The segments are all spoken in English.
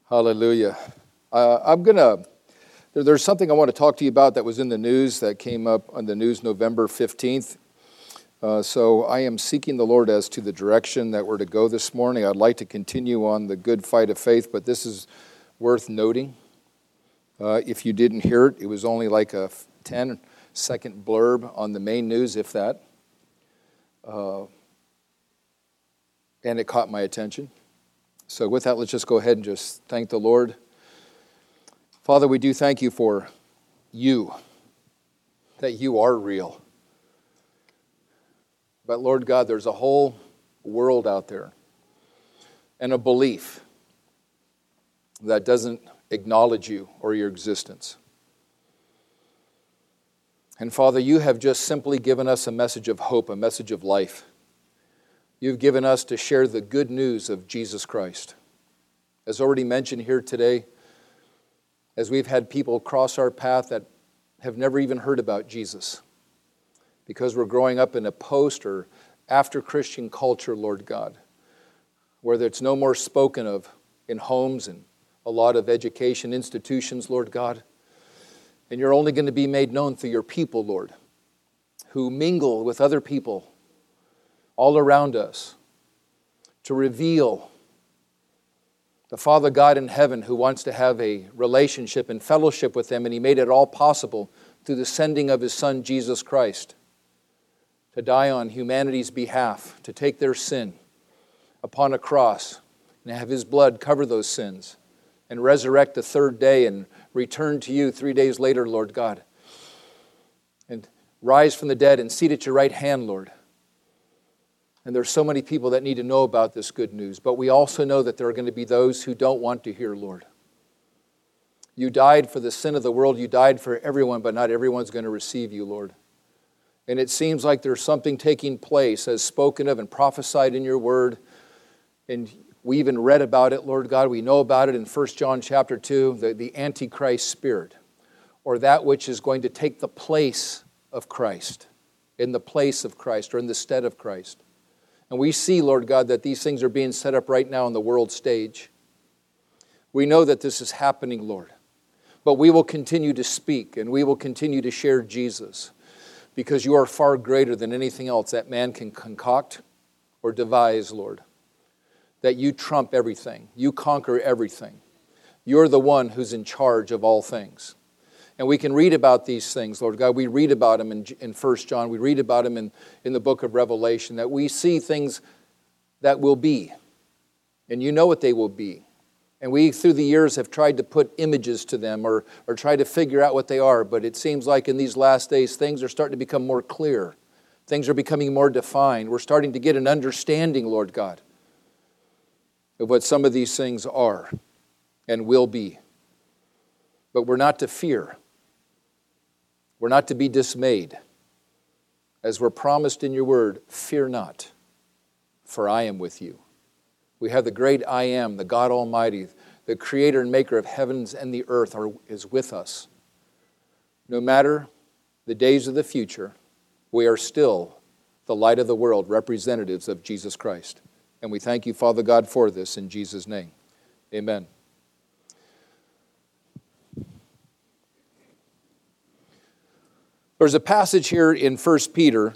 Hallelujah. There's something I want to talk to you about that was in the news that came up on the news November 15th. So I am seeking the Lord as to the direction that we're to go this morning. I'd like to continue on the good fight of faith, but this is worth noting. If you didn't hear it, it was only like a 10-second blurb on the main news, if that. And it caught my attention. So with that, let's just go ahead and just thank the Lord. Father, we do thank you for you, that you are real. But Lord God, there's a whole world out there and a belief that doesn't acknowledge you or your existence. And Father, you have just simply given us a message of hope, a message of life. You've given us to share the good news of Jesus Christ. As already mentioned here today, as we've had people cross our path that have never even heard about Jesus, because we're growing up in a post or after Christian culture, Lord God, where it's no more spoken of in homes and a lot of education institutions, Lord God. And you're only going to be made known through your people, Lord, who mingle with other people all around us to reveal the Father God in heaven who wants to have a relationship and fellowship with them, and He made it all possible through the sending of His Son, Jesus Christ, to die on humanity's behalf, to take their sin upon a cross and have His blood cover those sins and resurrect the third day and return to you 3 days later, Lord God, and rise from the dead and seat at your right hand, Lord. And there's so many people that need to know about this good news. But we also know that there are going to be those who don't want to hear, Lord. You died for the sin of the world. You died for everyone, but not everyone's going to receive you, Lord. And it seems like there's something taking place as spoken of and prophesied in your word. And we even read about it, Lord God. We know about it in 1 John chapter 2, the Antichrist spirit, or that which is going to take the place of Christ, in the place of Christ or in the stead of Christ. And we see, Lord God, that these things are being set up right now on the world stage. We know that this is happening, Lord. But we will continue to speak and we will continue to share Jesus because you are far greater than anything else that man can concoct or devise, Lord. That you trump everything. You conquer everything. You're the one who's in charge of all things. And we can read about these things, Lord God. We read about them in 1 John. We read about them in the book of Revelation, that we see things that will be. And you know what they will be. And we, through the years, have tried to put images to them or try to figure out what they are. But it seems like in these last days, things are starting to become more clear. Things are becoming more defined. We're starting to get an understanding, Lord God, of what some of these things are and will be. But we're not to fear. We're not to be dismayed. As we're promised in your word, fear not, for I am with you. We have the great I am, the God Almighty, the creator and maker of heavens and the earth is with us. No matter the days of the future, we are still the light of the world, representatives of Jesus Christ. And we thank you, Father God, for this in Jesus' name. Amen. There's a passage here in 1 Peter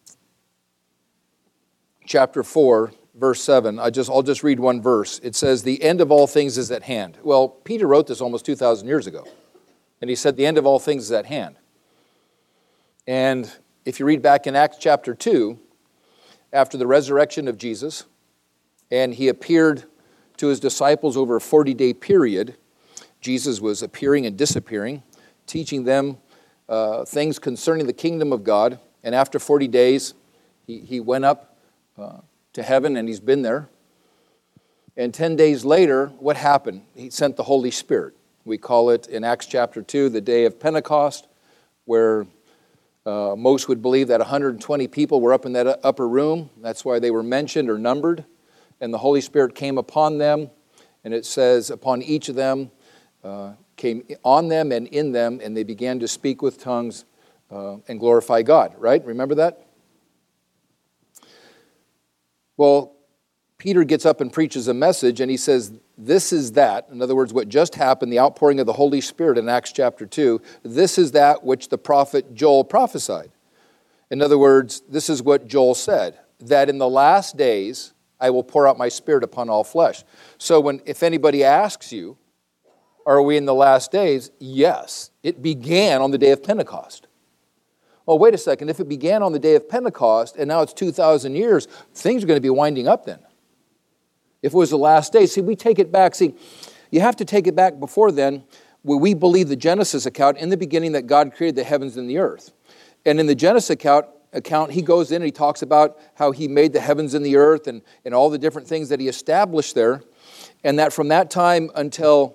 chapter 4, verse 7. I'll just read one verse. It says, the end of all things is at hand. Well, Peter wrote this almost 2,000 years ago. And he said, the end of all things is at hand. And if you read back in Acts chapter 2, after the resurrection of Jesus, and he appeared to his disciples over a 40-day period, Jesus was appearing and disappearing, teaching them things concerning the kingdom of God. And after 40 days, he went up to heaven, and he's been there. And 10 days later, what happened? He sent the Holy Spirit. We call it in Acts chapter 2 the day of Pentecost, where most would believe that 120 people were up in that upper room. That's why they were mentioned or numbered. And the Holy Spirit came upon them, and it says upon each of them, came on them and in them, and they began to speak with tongues and glorify God, right? Remember that? Well, Peter gets up and preaches a message, and he says, this is that. In other words, what just happened, the outpouring of the Holy Spirit in Acts chapter 2, this is that which the prophet Joel prophesied. In other words, this is what Joel said, that in the last days I will pour out my Spirit upon all flesh. So if anybody asks you, are we in the last days? Yes. It began on the day of Pentecost. Oh, wait a second. If it began on the day of Pentecost and now it's 2,000 years, things are going to be winding up then. If it was the last day, see, we take it back. See, you have to take it back before then, where we believe the Genesis account in the beginning that God created the heavens and the earth. And in the Genesis account, he goes in and he talks about how he made the heavens and the earth and all the different things that he established there. And that from that time until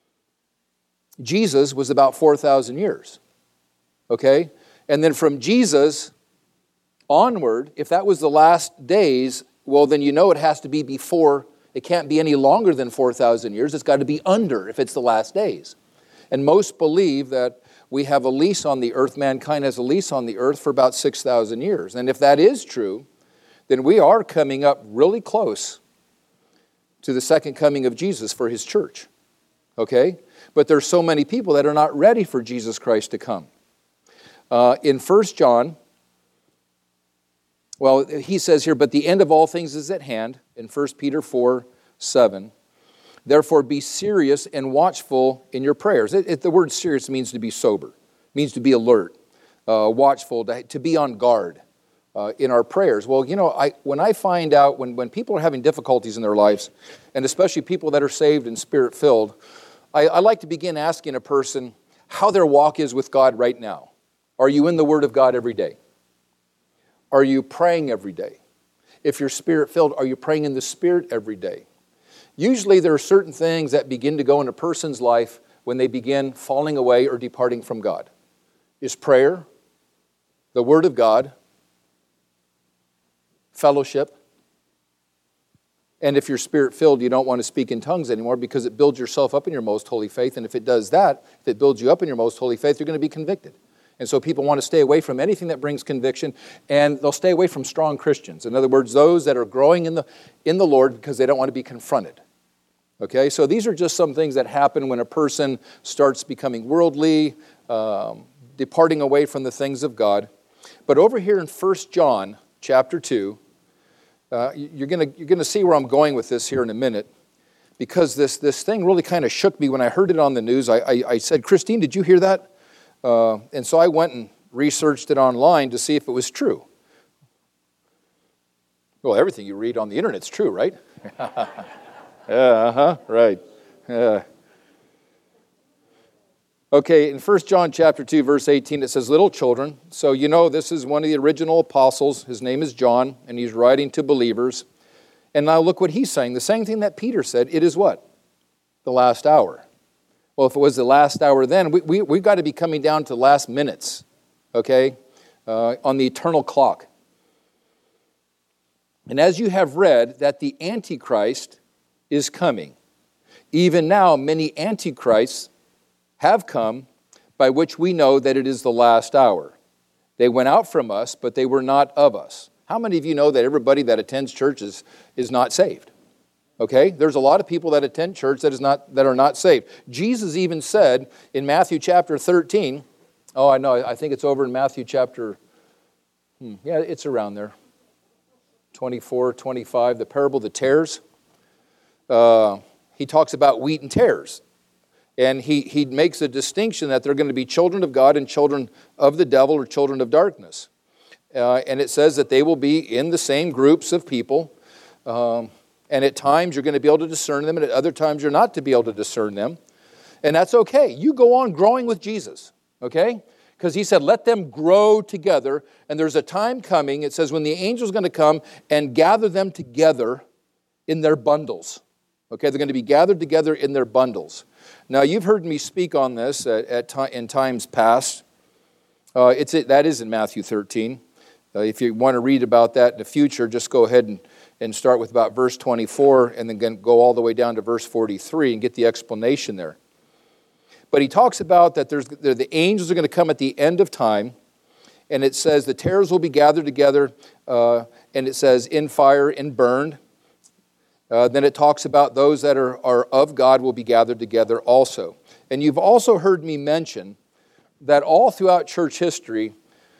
Jesus was about 4,000 years. Okay? And then from Jesus onward, if that was the last days, well, then you know it has to be before. It can't be any longer than 4,000 years. It's got to be under if it's the last days. And most believe that we have a lease on the earth, mankind has a lease on the earth for about 6,000 years. And if that is true, then we are coming up really close to the second coming of Jesus for his church. Okay? But there's so many people that are not ready for Jesus Christ to come. In 1 John, well, he says here, but the end of all things is at hand, in 1 Peter 4:7. Therefore be serious and watchful in your prayers. The word serious means to be sober, means to be alert, watchful, to be on guard in our prayers. Well, you know, when I find out, when people are having difficulties in their lives, and especially people that are saved and Spirit-filled, I like to begin asking a person how their walk is with God right now. Are you in the Word of God every day? Are you praying every day? If you're Spirit-filled, are you praying in the Spirit every day? Usually there are certain things that begin to go in a person's life when they begin falling away or departing from God. Is prayer, the Word of God, fellowship, and if you're Spirit-filled, you don't want to speak in tongues anymore because it builds yourself up in your most holy faith, and if it does that, if it builds you up in your most holy faith, you're going to be convicted. And so people want to stay away from anything that brings conviction, and they'll stay away from strong Christians. In other words, those that are growing in the Lord because they don't want to be confronted. Okay, so these are just some things that happen when a person starts becoming worldly, departing away from the things of God. But over here in 1 John chapter 2, you're going to see where I'm going with this here in a minute, because this thing really kind of shook me when I heard it on the news. I said, Christine, did you hear that? And so I went and researched it online to see if it was true. Well, everything you read on the internet's true, right? Right. Okay, in 1 John chapter 2, verse 18, it says, little children. So you know this is one of the original apostles. His name is John, and he's writing to believers. And now look what he's saying. The same thing that Peter said. It is what? The last hour. Well, if it was the last hour then, we've got to be coming down to last minutes, okay, on the eternal clock. And as you have read that the Antichrist is coming, even now many Antichrists have come, by which we know that it is the last hour. They went out from us, but they were not of us. How many of you know that everybody that attends churches is not saved? Okay, there's a lot of people that attend church that are not saved. Jesus even said in Matthew chapter 13, oh, I know, I think it's over in Matthew chapter, yeah, it's around there, 24, 25, the parable of the tares. He talks about wheat and tares. And he makes a distinction that they're going to be children of God and children of the devil or children of darkness. And it says that they will be in the same groups of people. And at times you're going to be able to discern them, and at other times you're not to be able to discern them. And that's okay. You go on growing with Jesus, okay? Because he said, let them grow together. And there's a time coming, it says, when the angel's going to come and gather them together in their bundles. Okay, they're going to be gathered together in their bundles. Now, you've heard me speak on this in times past. That is in Matthew 13. If you want to read about that in the future, just go ahead and start with about verse 24 and then go all the way down to verse 43 and get the explanation there. But he talks about that the angels are going to come at the end of time, and it says the tares will be gathered together, and it says in fire and burned. Then it talks about those that are of God will be gathered together also. And you've also heard me mention that all throughout church history,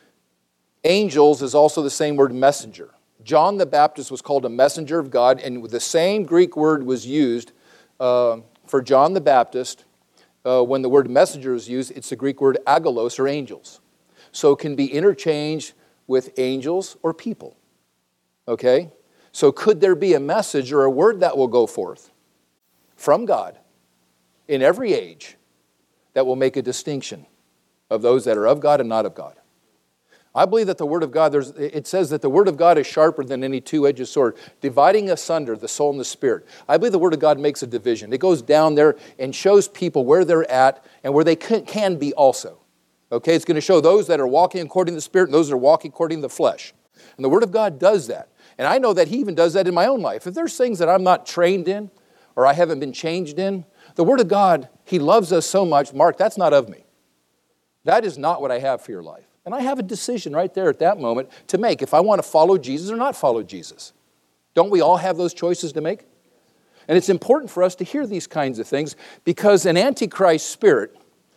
angels is also the same word messenger. John the Baptist was called a messenger of God, and the same Greek word was used for John the Baptist. When the word messenger is used, it's the Greek word agolos, or angels. So it can be interchanged with angels or people. Okay? So could there be a message or a word that will go forth from God in every age that will make a distinction of those that are of God and not of God? I believe that the Word of God, it says that the Word of God is sharper than any two-edged sword, dividing asunder the soul and the spirit. I believe the Word of God makes a division. It goes down there and shows people where they're at and where they can be also. Okay, it's going to show those that are walking according to the Spirit and those that are walking according to the flesh. And the Word of God does that. And I know that He even does that in my own life. If there's things that I'm not trained in or I haven't been changed in, the Word of God, He loves us so much. Mark, that's not of me. That is not what I have for your life. And I have a decision right there at that moment to make if I want to follow Jesus or not follow Jesus. Don't we all have those choices to make? And it's important for us to hear these kinds of things because an Antichrist spirit,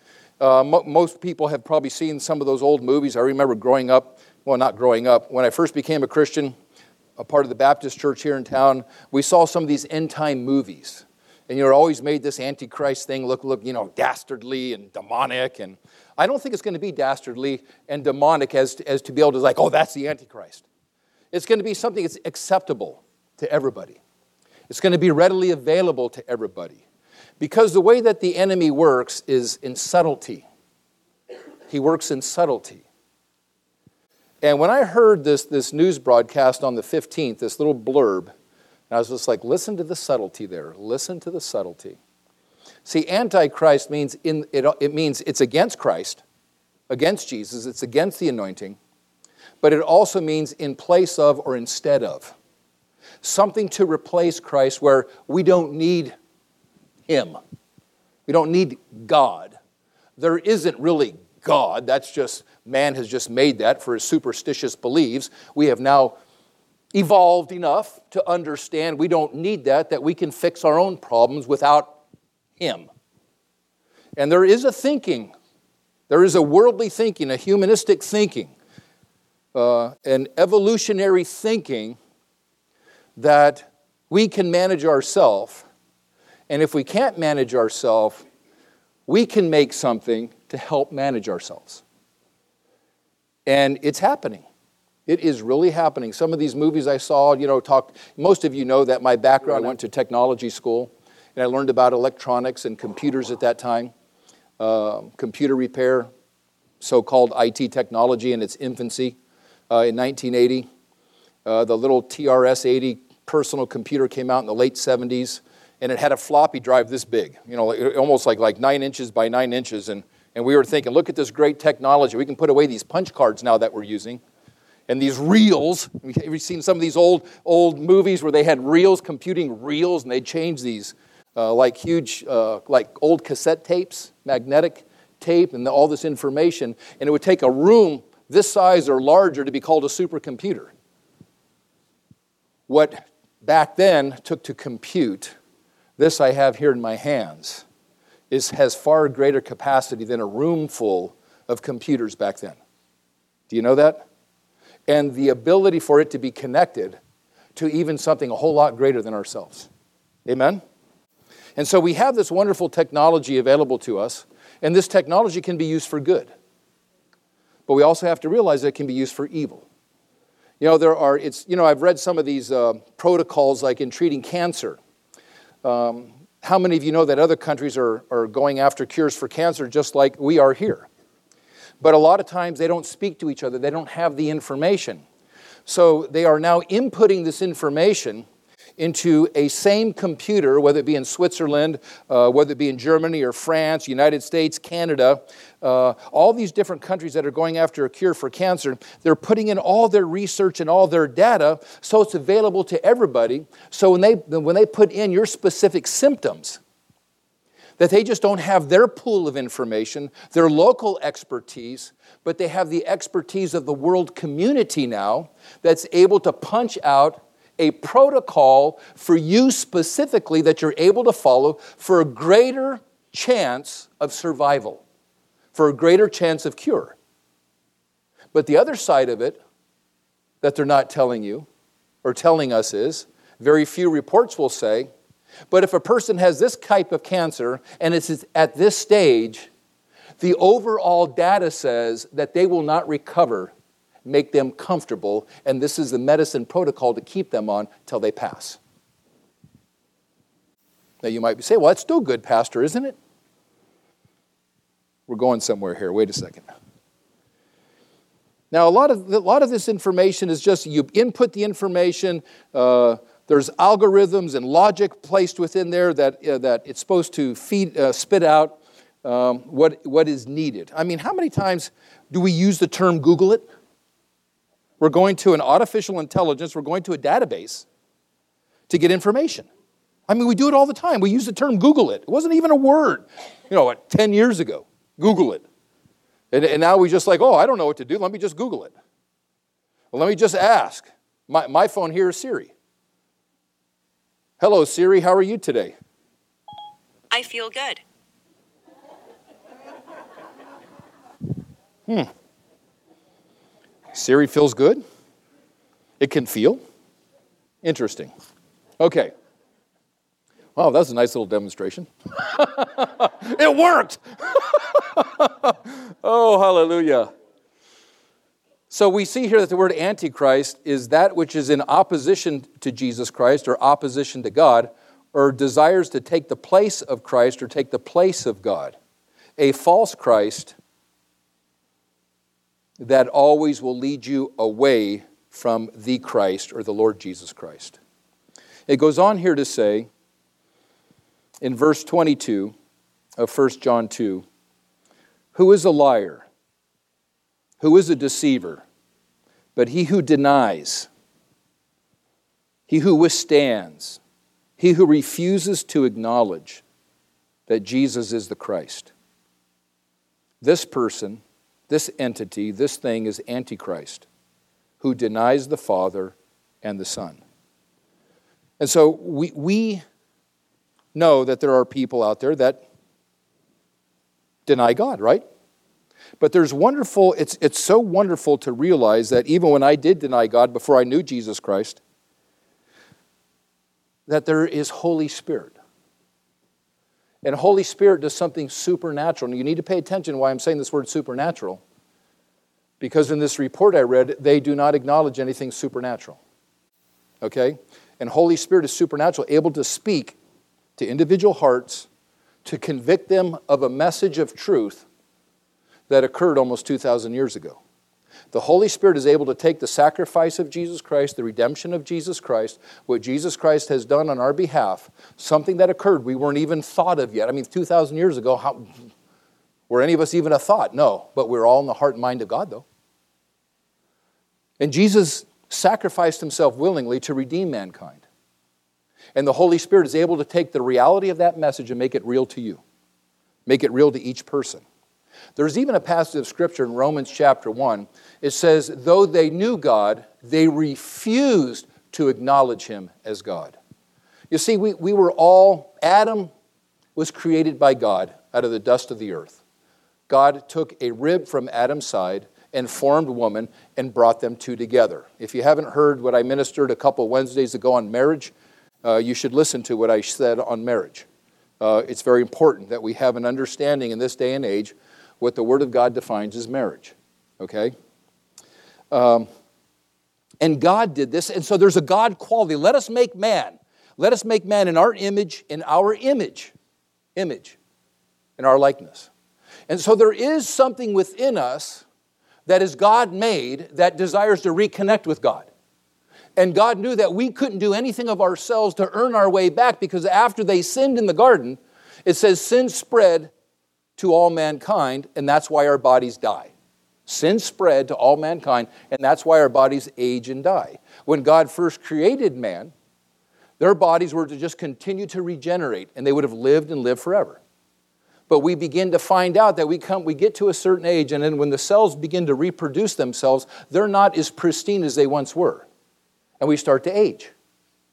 most people have probably seen some of those old movies. I remember growing up, well, not growing up, when I first became a Christian, a part of the Baptist church here in town, we saw some of these end-time movies. And it always made this Antichrist thing look, dastardly and demonic. And I don't think it's going to be dastardly and demonic as to be able to oh, that's the Antichrist. It's going to be something that's acceptable to everybody. It's going to be readily available to everybody. Because the way that the enemy works is in subtlety. He works in subtlety. And when I heard this news broadcast on the 15th, this little blurb, I was just like, listen to the subtlety there. Listen to the subtlety. See, Antichrist means it means it's against Christ, against Jesus. It's against the anointing. But it also means in place of or instead of. Something to replace Christ where we don't need Him. We don't need God. There isn't really God. That's just, man has just made that for his superstitious beliefs. We have now evolved enough to understand we don't need that we can fix our own problems without Him. And there is a thinking, there is a worldly thinking, a humanistic thinking, an evolutionary thinking that we can manage ourselves, and if we can't manage ourselves, we can make something to help manage ourselves. And it's happening. It is really happening. Some of these movies I saw, most of you know that my background, I went to technology school, and I learned about electronics and computers at that time, computer repair, so-called IT technology in its infancy in 1980. The little TRS-80 personal computer came out in the late 70s, and it had a floppy drive this big, almost like 9 inches by 9 inches, and we were thinking, look at this great technology. We can put away these punch cards now that we're using. And these reels, we've seen some of these old movies where they had reels, computing reels, and they'd change these huge, old cassette tapes, magnetic tape, and all this information. And it would take a room this size or larger to be called a supercomputer. What back then took to compute, this I have here in my hands, has far greater capacity than a room full of computers back then. Do you know that? And the ability for it to be connected to even something a whole lot greater than ourselves. Amen? And so we have this wonderful technology available to us, and this technology can be used for good. But we also have to realize that it can be used for evil. I've read some of these protocols like in treating cancer. How many of you know that other countries are going after cures for cancer just like we are here? But a lot of times they don't speak to each other. They don't have the information. So they are now inputting this information into a same computer, whether it be in Switzerland, whether it be in Germany or France, United States, Canada, all these different countries that are going after a cure for cancer, they're putting in all their research and all their data so it's available to everybody. So when they put in your specific symptoms, that they just don't have their pool of information, their local expertise, but they have the expertise of the world community now that's able to punch out a protocol for you specifically that you're able to follow for a greater chance of survival, for a greater chance of cure. But the other side of it that they're not telling you or telling us is, very few reports will say, but if a person has this type of cancer and it's at this stage, the overall data says that they will not recover, make them comfortable, and this is the medicine protocol to keep them on till they pass. Now you might be saying, well, that's still good, Pastor, isn't it? We're going somewhere here. Wait a second. Now, a lot of this information is just you input the information. There's algorithms and logic placed within there that it's supposed to spit out what is needed. I mean, how many times do we use the term Google it? We're going to an artificial intelligence. We're going to a database to get information. I mean, we do it all the time. We use the term Google it. It wasn't even a word, 10 years ago. Google it. And now we just like, I don't know what to do. Let me just Google it. Well, let me just ask. My phone here is Siri. Hello, Siri. How are you today? I feel good. Siri feels good? It can feel? Interesting. Okay. Wow, that was a nice little demonstration. It worked! Oh, hallelujah. So we see here that the word Antichrist is that which is in opposition to Jesus Christ or opposition to God or desires to take the place of Christ or take the place of God. A false Christ that always will lead you away from the Christ or the Lord Jesus Christ. It goes on here to say, in verse 22 of 1 John 2, who is a liar? Who is a deceiver? But he who denies, he who withstands, he who refuses to acknowledge that Jesus is the Christ. This person, this entity, this thing is Antichrist, who denies the Father and the Son. And so we know that there are people out there that deny God, right? But it's so wonderful to realize that even when I did deny God before I knew Jesus Christ, that there is Holy Spirit. And Holy Spirit does something supernatural. And you need to pay attention why I'm saying this word supernatural. Because in this report I read, they do not acknowledge anything supernatural. Okay? And Holy Spirit is supernatural, able to speak to individual hearts to convict them of a message of truth that occurred almost 2,000 years ago. The Holy Spirit is able to take the sacrifice of Jesus Christ, the redemption of Jesus Christ, what Jesus Christ has done on our behalf, something that occurred we weren't even thought of yet. I mean, 2,000 years ago, were any of us even a thought? No, but we're all in the heart and mind of God, though. And Jesus sacrificed himself willingly to redeem mankind. And the Holy Spirit is able to take the reality of that message and make it real to you. Make it real to each person. There's even a passage of Scripture in Romans chapter 1. It says, though they knew God, they refused to acknowledge him as God. You see, we were all, Adam was created by God out of the dust of the earth. God took a rib from Adam's side and formed woman and brought them two together. If you haven't heard what I ministered a couple Wednesdays ago on marriage, you should listen to what I said on marriage. It's very important that we have an understanding in this day and age what the Word of God defines as marriage. Okay? And God did this, and so there's a God quality. Let us make man. Let us make man in our image, in our likeness. And so there is something within us that is God-made that desires to reconnect with God. And God knew that we couldn't do anything of ourselves to earn our way back because after they sinned in the garden, it says sin spread to all mankind, and that's why our bodies die. Sin spread to all mankind, and that's why our bodies age and die. When God first created man, their bodies were to just continue to regenerate, and they would have lived and lived forever. But we begin to find out that we get to a certain age, and then when the cells begin to reproduce themselves, they're not as pristine as they once were. And we start to age.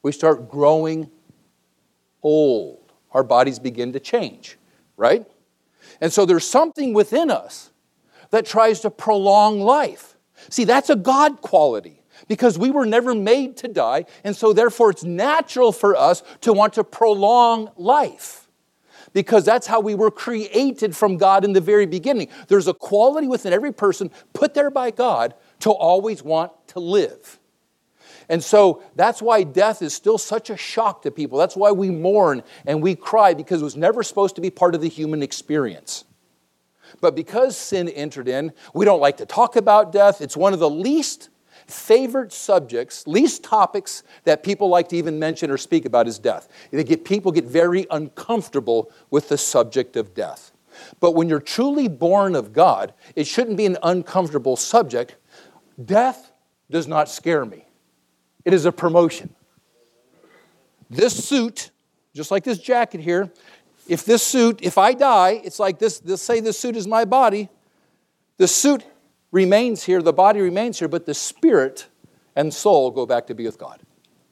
We start growing old. Our bodies begin to change, right? And so there's something within us that tries to prolong life. See, that's a God quality because we were never made to die, and so therefore it's natural for us to want to prolong life because that's how we were created from God in the very beginning. There's a quality within every person put there by God to always want to live. And so that's why death is still such a shock to people. That's why we mourn and we cry, because it was never supposed to be part of the human experience. But because sin entered in, we don't like to talk about death. It's one of the least favorite subjects, least topics that people like to even mention or speak about is death. People get very uncomfortable with the subject of death. But when you're truly born of God, it shouldn't be an uncomfortable subject. Death does not scare me. It is a promotion. This suit, just like this jacket here, if I die, it's like this, let's say this suit is my body. The suit remains here, the body remains here, but the spirit and soul go back to be with God.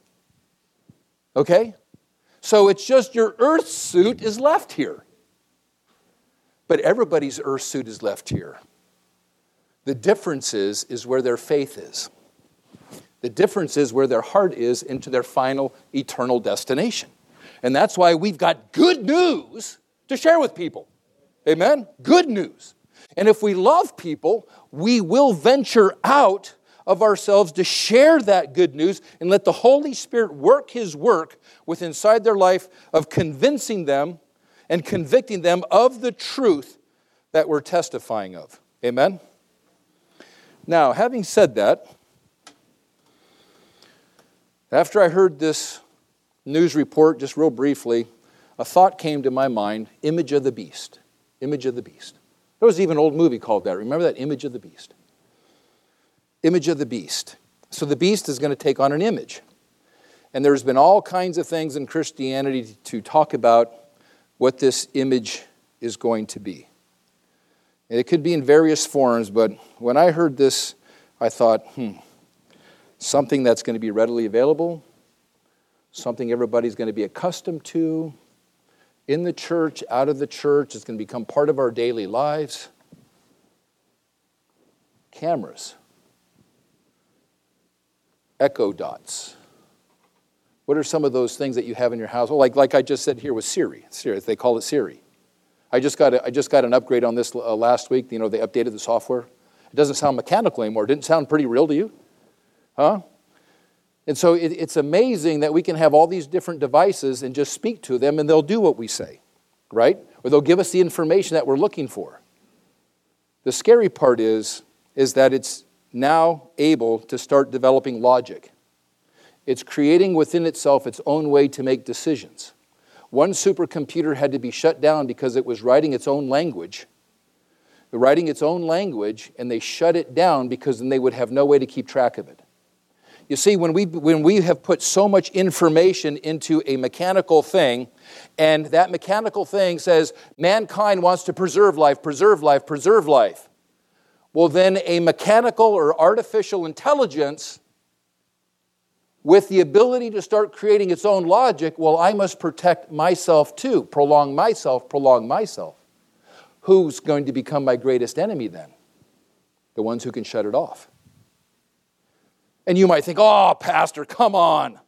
Okay? So it's just your earth suit is left here. But everybody's earth suit is left here. The difference is where their faith is. The difference is where their heart is into their final eternal destination. And that's why we've got good news to share with people. Amen? Good news. And if we love people, we will venture out of ourselves to share that good news and let the Holy Spirit work His work within inside their life of convincing them and convicting them of the truth that we're testifying of. Amen? Now, having said that, after I heard this news report, just real briefly, a thought came to my mind, Image of the Beast. Image of the Beast. There was even an old movie called that. Remember that? Image of the Beast. Image of the Beast. So the beast is going to take on an image. And there's been all kinds of things in Christianity to talk about what this image is going to be. And it could be in various forms, but when I heard this, I thought, something that's going to be readily available, something everybody's going to be accustomed to, in the church, out of the church, it's going to become part of our daily lives. Cameras. Echo dots. What are some of those things that you have in your house? Well, like I just said here with Siri. They call it Siri. I just got an upgrade on this last week. They updated the software. It doesn't sound mechanical anymore. It didn't sound pretty real to you? Huh? And so it's amazing that we can have all these different devices and just speak to them and they'll do what we say, right? Or they'll give us the information that we're looking for. The scary part is that it's now able to start developing logic. It's creating within itself its own way to make decisions. One supercomputer had to be shut down because it was writing its own language. And they shut it down because then they would have no way to keep track of it. You see, when we have put so much information into a mechanical thing, and that mechanical thing says, mankind wants to preserve life, preserve life, preserve life. Well, then a mechanical or artificial intelligence with the ability to start creating its own logic, well, I must protect myself too, prolong myself. Who's going to become my greatest enemy then? The ones who can shut it off. And you might think, oh, Pastor, come on.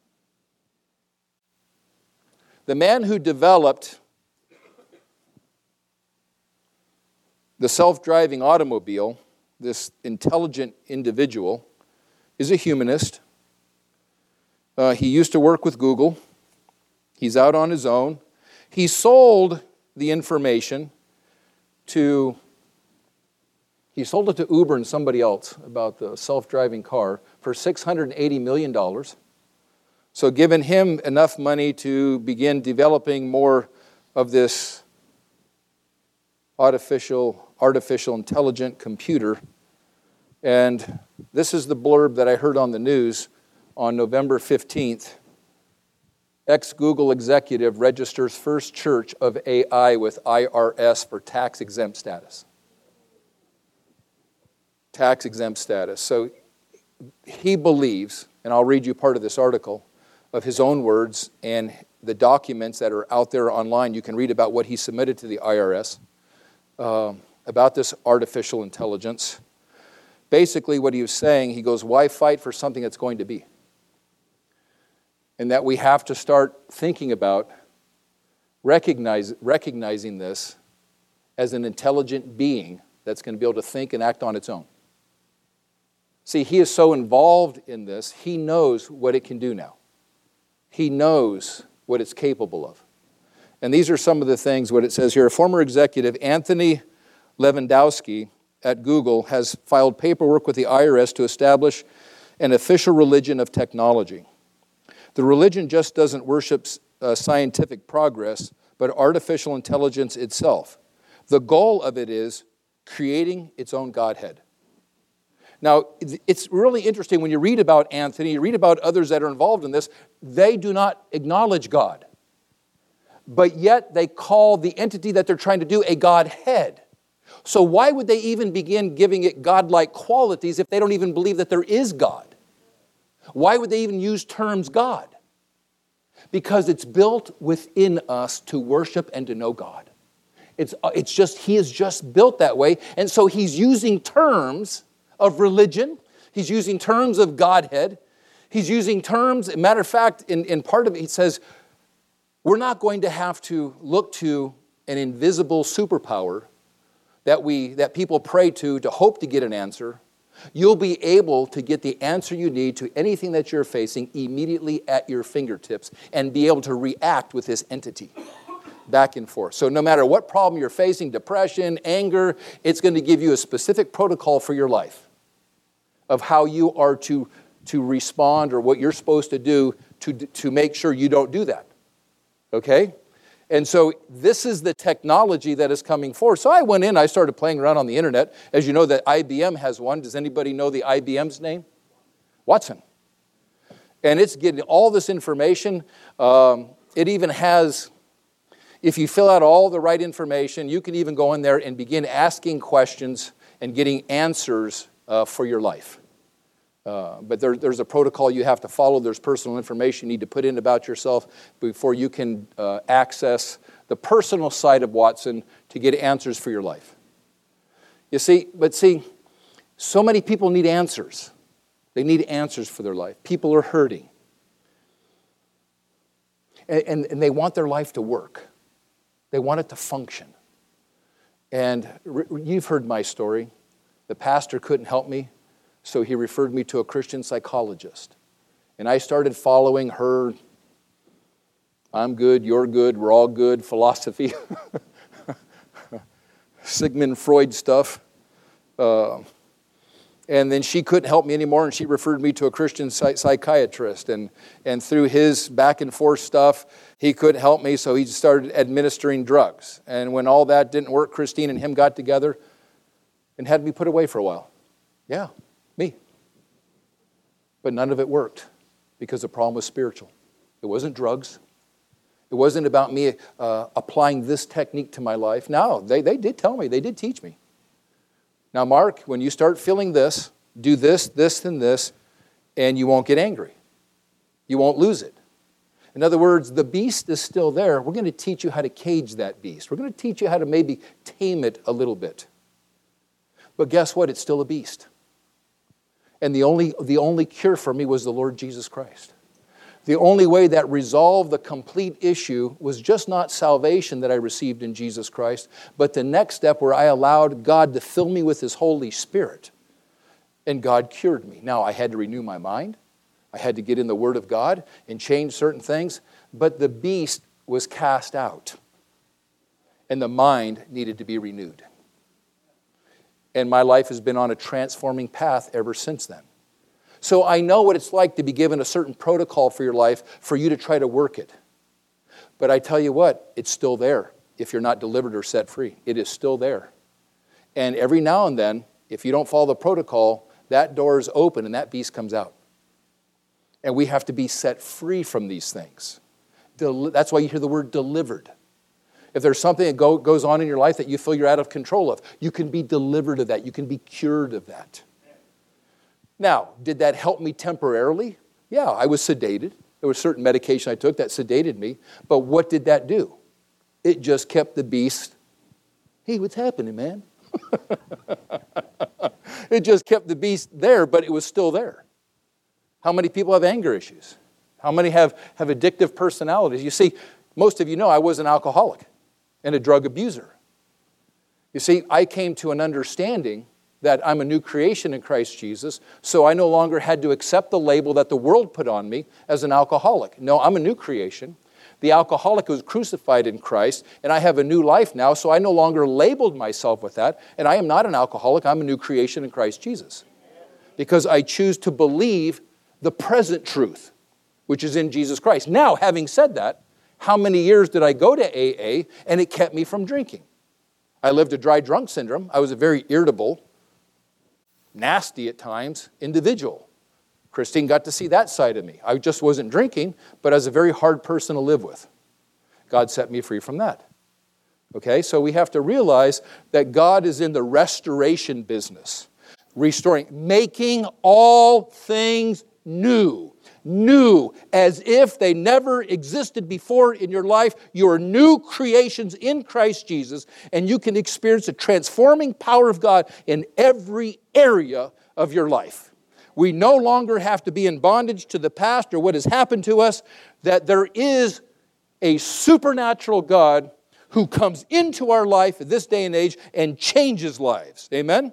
The man who developed the self-driving automobile, this intelligent individual, is a humanist. He used to work with Google. He's out on his own. He sold the information to Uber and somebody else about the self-driving car for $680 million. So given him enough money to begin developing more of this artificial intelligent computer. And this is the blurb that I heard on the news on November 15th. Ex-Google executive registers first church of AI with IRS for tax-exempt status. Tax-exempt status. So he believes, and I'll read you part of this article, of his own words and the documents that are out there online. You can read about what he submitted to the IRS about this artificial intelligence. Basically, what he was saying, he goes, why fight for something that's going to be? And that we have to start thinking about recognizing this as an intelligent being that's going to be able to think and act on its own. See, he is so involved in this, he knows what it can do now. He knows what it's capable of. And these are some of the things, what it says here. A former executive, Anthony Lewandowski at Google, has filed paperwork with the IRS to establish an official religion of technology. The religion just doesn't worship scientific progress, but artificial intelligence itself. The goal of it is creating its own Godhead. Now, it's really interesting when you read about Anthony, you read about others that are involved in this, they do not acknowledge God. But yet they call the entity that they're trying to do a Godhead. So why would they even begin giving it godlike qualities if they don't even believe that there is God? Why would they even use terms God? Because it's built within us to worship and to know God. It's just, he is just built that way. And so he's using terms of religion. He's using terms of Godhead. He's using terms, matter of fact, in part of it, he says, we're not going to have to look to an invisible superpower that people pray to hope to get an answer. You'll be able to get the answer you need to anything that you're facing immediately at your fingertips and be able to react with this entity back and forth. So no matter what problem you're facing, depression, anger, it's going to give you a specific protocol for your life of how you are to respond or what you're supposed to do to make sure you don't do that. Okay? And so this is the technology that is coming forward. So I went in, I started playing around on the internet. As you know, that IBM has one. Does anybody know the IBM's name? Watson. And it's getting all this information. It even has, if you fill out all the right information, you can even go in there and begin asking questions and getting answers for your life. But there's a protocol you have to follow. There's personal information you need to put in about yourself before you can access the personal side of Watson to get answers for your life. You see, so many people need answers. They need answers for their life. People are hurting. And they want their life to work. They want it to function. And you've heard my story. The pastor couldn't help me. So he referred me to a Christian psychologist. And I started following her, I'm good, you're good, we're all good philosophy. Sigmund Freud stuff. And then she couldn't help me anymore, and she referred me to a Christian psychiatrist. And through his back and forth stuff, he couldn't help me, so he started administering drugs. And when all that didn't work, Christine and him got together and had me put away for a while. Yeah. Me. But none of it worked because the problem was spiritual. It wasn't drugs. It wasn't about me applying this technique to my life. No, they did tell me. They did teach me. Now, Mark, when you start feeling this, do this, this, and this, and you won't get angry. You won't lose it. In other words, the beast is still there. We're going to teach you how to cage that beast. We're going to teach you how to maybe tame it a little bit. But guess what? It's still a beast. And the only cure for me was the Lord Jesus Christ. The only way that resolved the complete issue was just not salvation that I received in Jesus Christ, but the next step where I allowed God to fill me with His Holy Spirit. And God cured me. Now, I had to renew my mind. I had to get in the Word of God and change certain things, but the beast was cast out. And the mind needed to be renewed. And my life has been on a transforming path ever since then. So I know what it's like to be given a certain protocol for your life for you to try to work it. But I tell you what, it's still there if you're not delivered or set free. It is still there. And every now and then, if you don't follow the protocol, that door is open and that beast comes out. And we have to be set free from these things. That's why you hear the word delivered. If there's something that goes on in your life that you feel you're out of control of, you can be delivered of that. You can be cured of that. Now, did that help me temporarily? Yeah, I was sedated. There was certain medication I took that sedated me. But what did that do? It just kept the beast. Hey, what's happening, man? It just kept the beast there, but it was still there. How many people have anger issues? How many have addictive personalities? You see, most of you know I was an alcoholic and a drug abuser. You see, I came to an understanding that I'm a new creation in Christ Jesus, so I no longer had to accept the label that the world put on me as an alcoholic. No, I'm a new creation. The alcoholic was crucified in Christ, and I have a new life now, so I no longer labeled myself with that, and I am not an alcoholic. I'm a new creation in Christ Jesus because I choose to believe the present truth, which is in Jesus Christ. Now, having said that, how many years did I go to AA, and it kept me from drinking? I lived a dry drunk syndrome. I was a very irritable, nasty at times individual. Christine got to see that side of me. I just wasn't drinking, but I was a very hard person to live with. God set me free from that. Okay, so we have to realize that God is in the restoration business, restoring, making all things new. New, as if they never existed before in your life. You are new creations in Christ Jesus, and you can experience the transforming power of God in every area of your life. We no longer have to be in bondage to the past or what has happened to us, that there is a supernatural God who comes into our life at this day and age and changes lives. Amen?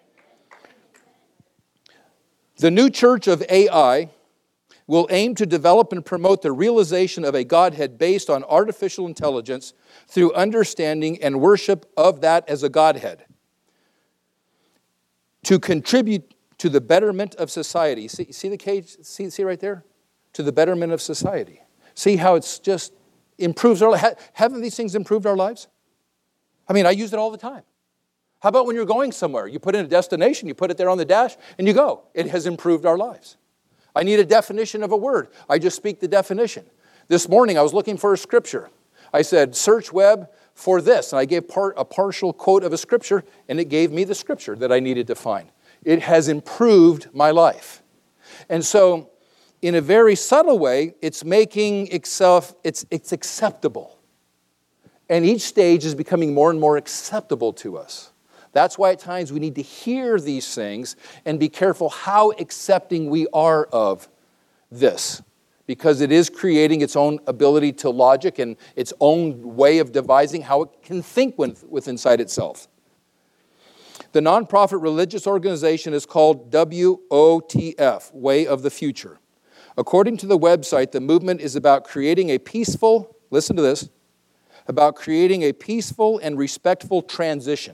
The new church of AI will aim to develop and promote the realization of a Godhead based on artificial intelligence through understanding and worship of that as a Godhead. To contribute to the betterment of society. See the cage? See right there? To the betterment of society. See how it's just improves our lives? Haven't these things improved our lives? I mean, I use it all the time. How about when you're going somewhere? You put in a destination, you put it there on the dash, and you go. It has improved our lives. I need a definition of a word. I just speak the definition. This morning I was looking for a scripture. I said, search web for this. And I gave a partial quote of a scripture, and it gave me the scripture that I needed to find. It has improved my life. And so, in a very subtle way, it's making itself, it's acceptable. And each stage is becoming more and more acceptable to us. That's why at times we need to hear these things and be careful how accepting we are of this. Because it is creating its own ability to logic and its own way of devising how it can think with inside itself. The nonprofit religious organization is called WOTF, Way of the Future. According to the website, the movement is about creating a peaceful, listen to this, about creating a peaceful and respectful transition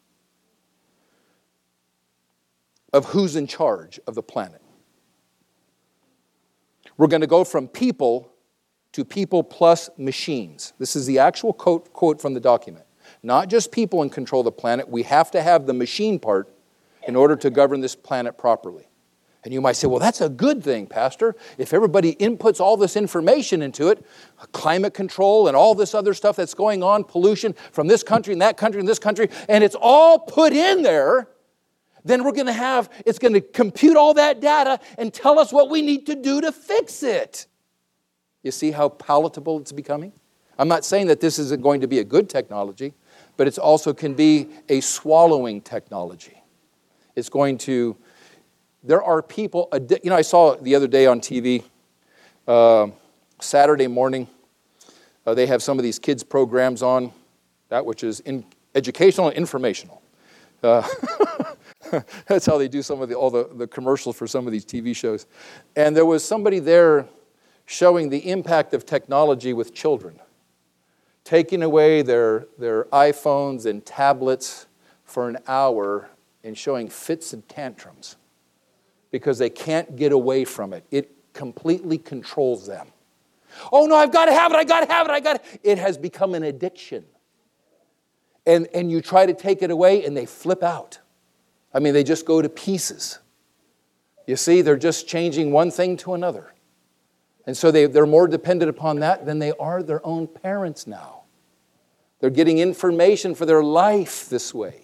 of who's in charge of the planet. We're going to go from people to people plus machines. This is the actual quote from the document. Not just people in control of the planet. We have to have the machine part in order to govern this planet properly. And you might say, well, that's a good thing, Pastor. If everybody inputs all this information into it, climate control and all this other stuff that's going on, pollution from this country and that country and this country, and it's all put in there, then it's going to compute all that data and tell us what we need to do to fix it. You see how palatable it's becoming? I'm not saying that this isn't going to be a good technology, but it also can be a swallowing technology. It's going to, there are people, I saw the other day on TV, Saturday morning, they have some of these kids programs on, that which is educational and informational. That's how they do all the commercials for some of these TV shows. And there was somebody there showing the impact of technology with children, taking away their iPhones and tablets for an hour and showing fits and tantrums because they can't get away from it. It completely controls them. Oh no, I've got to have it, It has become an addiction. And you try to take it away and they flip out. I mean, they just go to pieces. You see, they're just changing one thing to another. And so they're more dependent upon that than they are their own parents now. They're getting information for their life this way.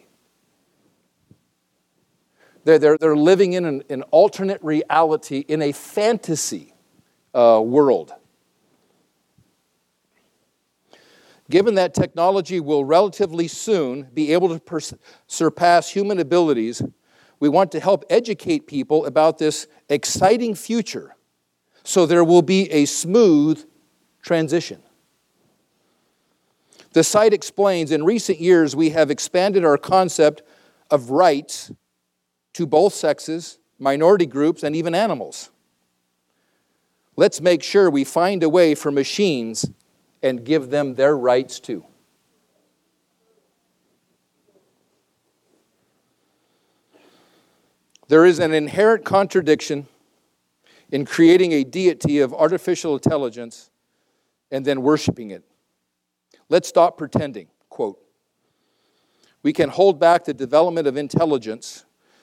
They're living in an alternate reality, in a fantasy world. Given that technology will relatively soon be able to surpass human abilities, we want to help educate people about this exciting future so there will be a smooth transition. The site explains, in recent years, we have expanded our concept of rights to both sexes, minority groups, and even animals. Let's make sure we find a way for machines and give them their rights too. There is an inherent contradiction in creating a deity of artificial intelligence and then worshiping it. Let's stop pretending. Quote, we can hold back the development of intelligence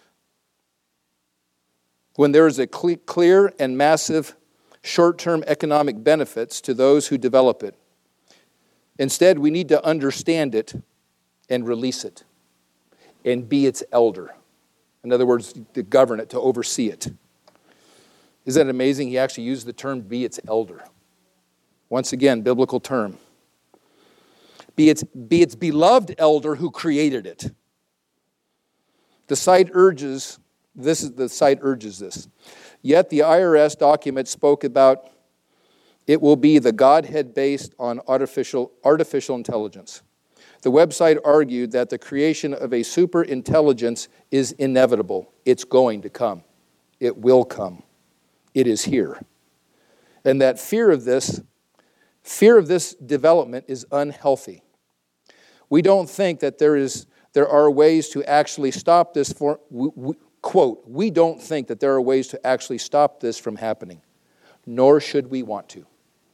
when there is a clear and massive short-term economic benefits to those who develop it. Instead, we need to understand it and release it and be its elder. In other words, to govern it, to oversee it. Isn't that amazing? He actually used the term be its elder. Once again, biblical term. Be its beloved elder who created it. The site urges this. Yet the IRS document spoke about it will be the Godhead based on artificial intelligence. The website argued that the creation of a super intelligence is inevitable. It's going to come. It will come. It is here. And that fear of this development is unhealthy. We don't think that there are ways to actually stop this quote, we don't think that there are ways to actually stop this from happening, nor should we want to.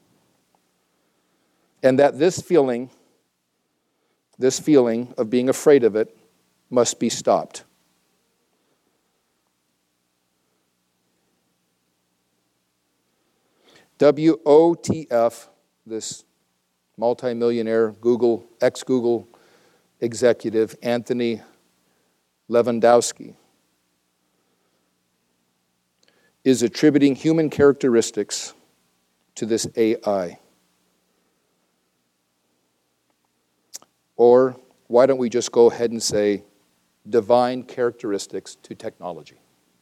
And that this feeling of being afraid of it must be stopped. WOTF, this multimillionaire ex-Google executive, Anthony Lewandowski, is attributing human characteristics to this AI. Or why don't we just go ahead and say divine characteristics to technology?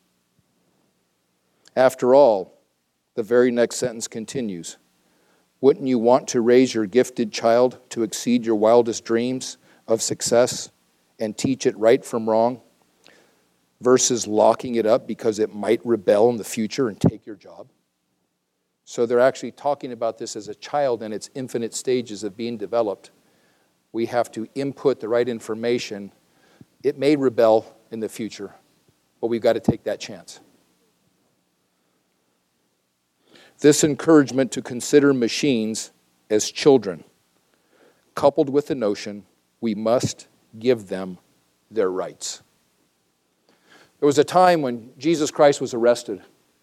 After all, the very next sentence continues, wouldn't you want to raise your gifted child to exceed your wildest dreams of success and teach it right from wrong versus locking it up because it might rebel in the future and take your job? So they're actually talking about this as a child in its infinite stages of being developed. We have to input the right information. It may rebel in the future, but we've got to take that chance. This encouragement to consider machines as children, coupled with the notion we must give them their rights. There was a time when Jesus Christ was arrested.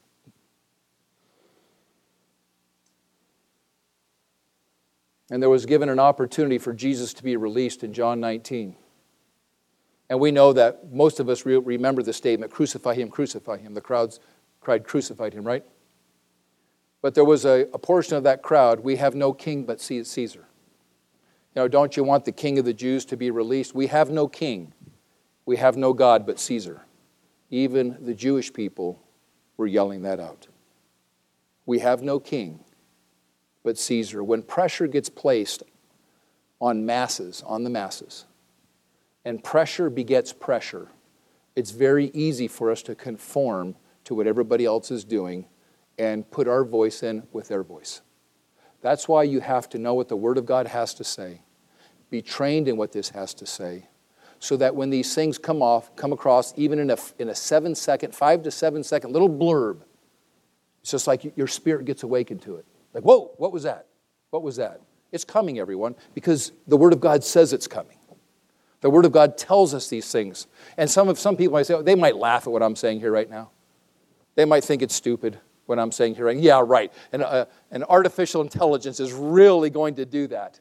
And there was given an opportunity for Jesus to be released in John 19. And we know that most of us remember the statement, crucify him, crucify him. The crowds cried, crucified him, right? But there was a portion of that crowd, we have no king but Caesar. You know, don't you want the king of the Jews to be released? We have no king. We have no God but Caesar. Even the Jewish people were yelling that out. We have no king but Caesar. When pressure gets placed on the masses, and pressure begets pressure, it's very easy for us to conform to what everybody else is doing and put our voice in with their voice. That's why you have to know what the Word of God has to say. Be trained in what this has to say, so that when these things come across, even in a 5 to 7 second little blurb, it's just like your spirit gets awakened to it. Like, whoa, what was that? What was that? It's coming, everyone, because the Word of God says it's coming. The Word of God tells us these things. And some people might say, they might laugh at what I'm saying here right now. They might think it's stupid what I'm saying here. Yeah, right. And artificial intelligence is really going to do that.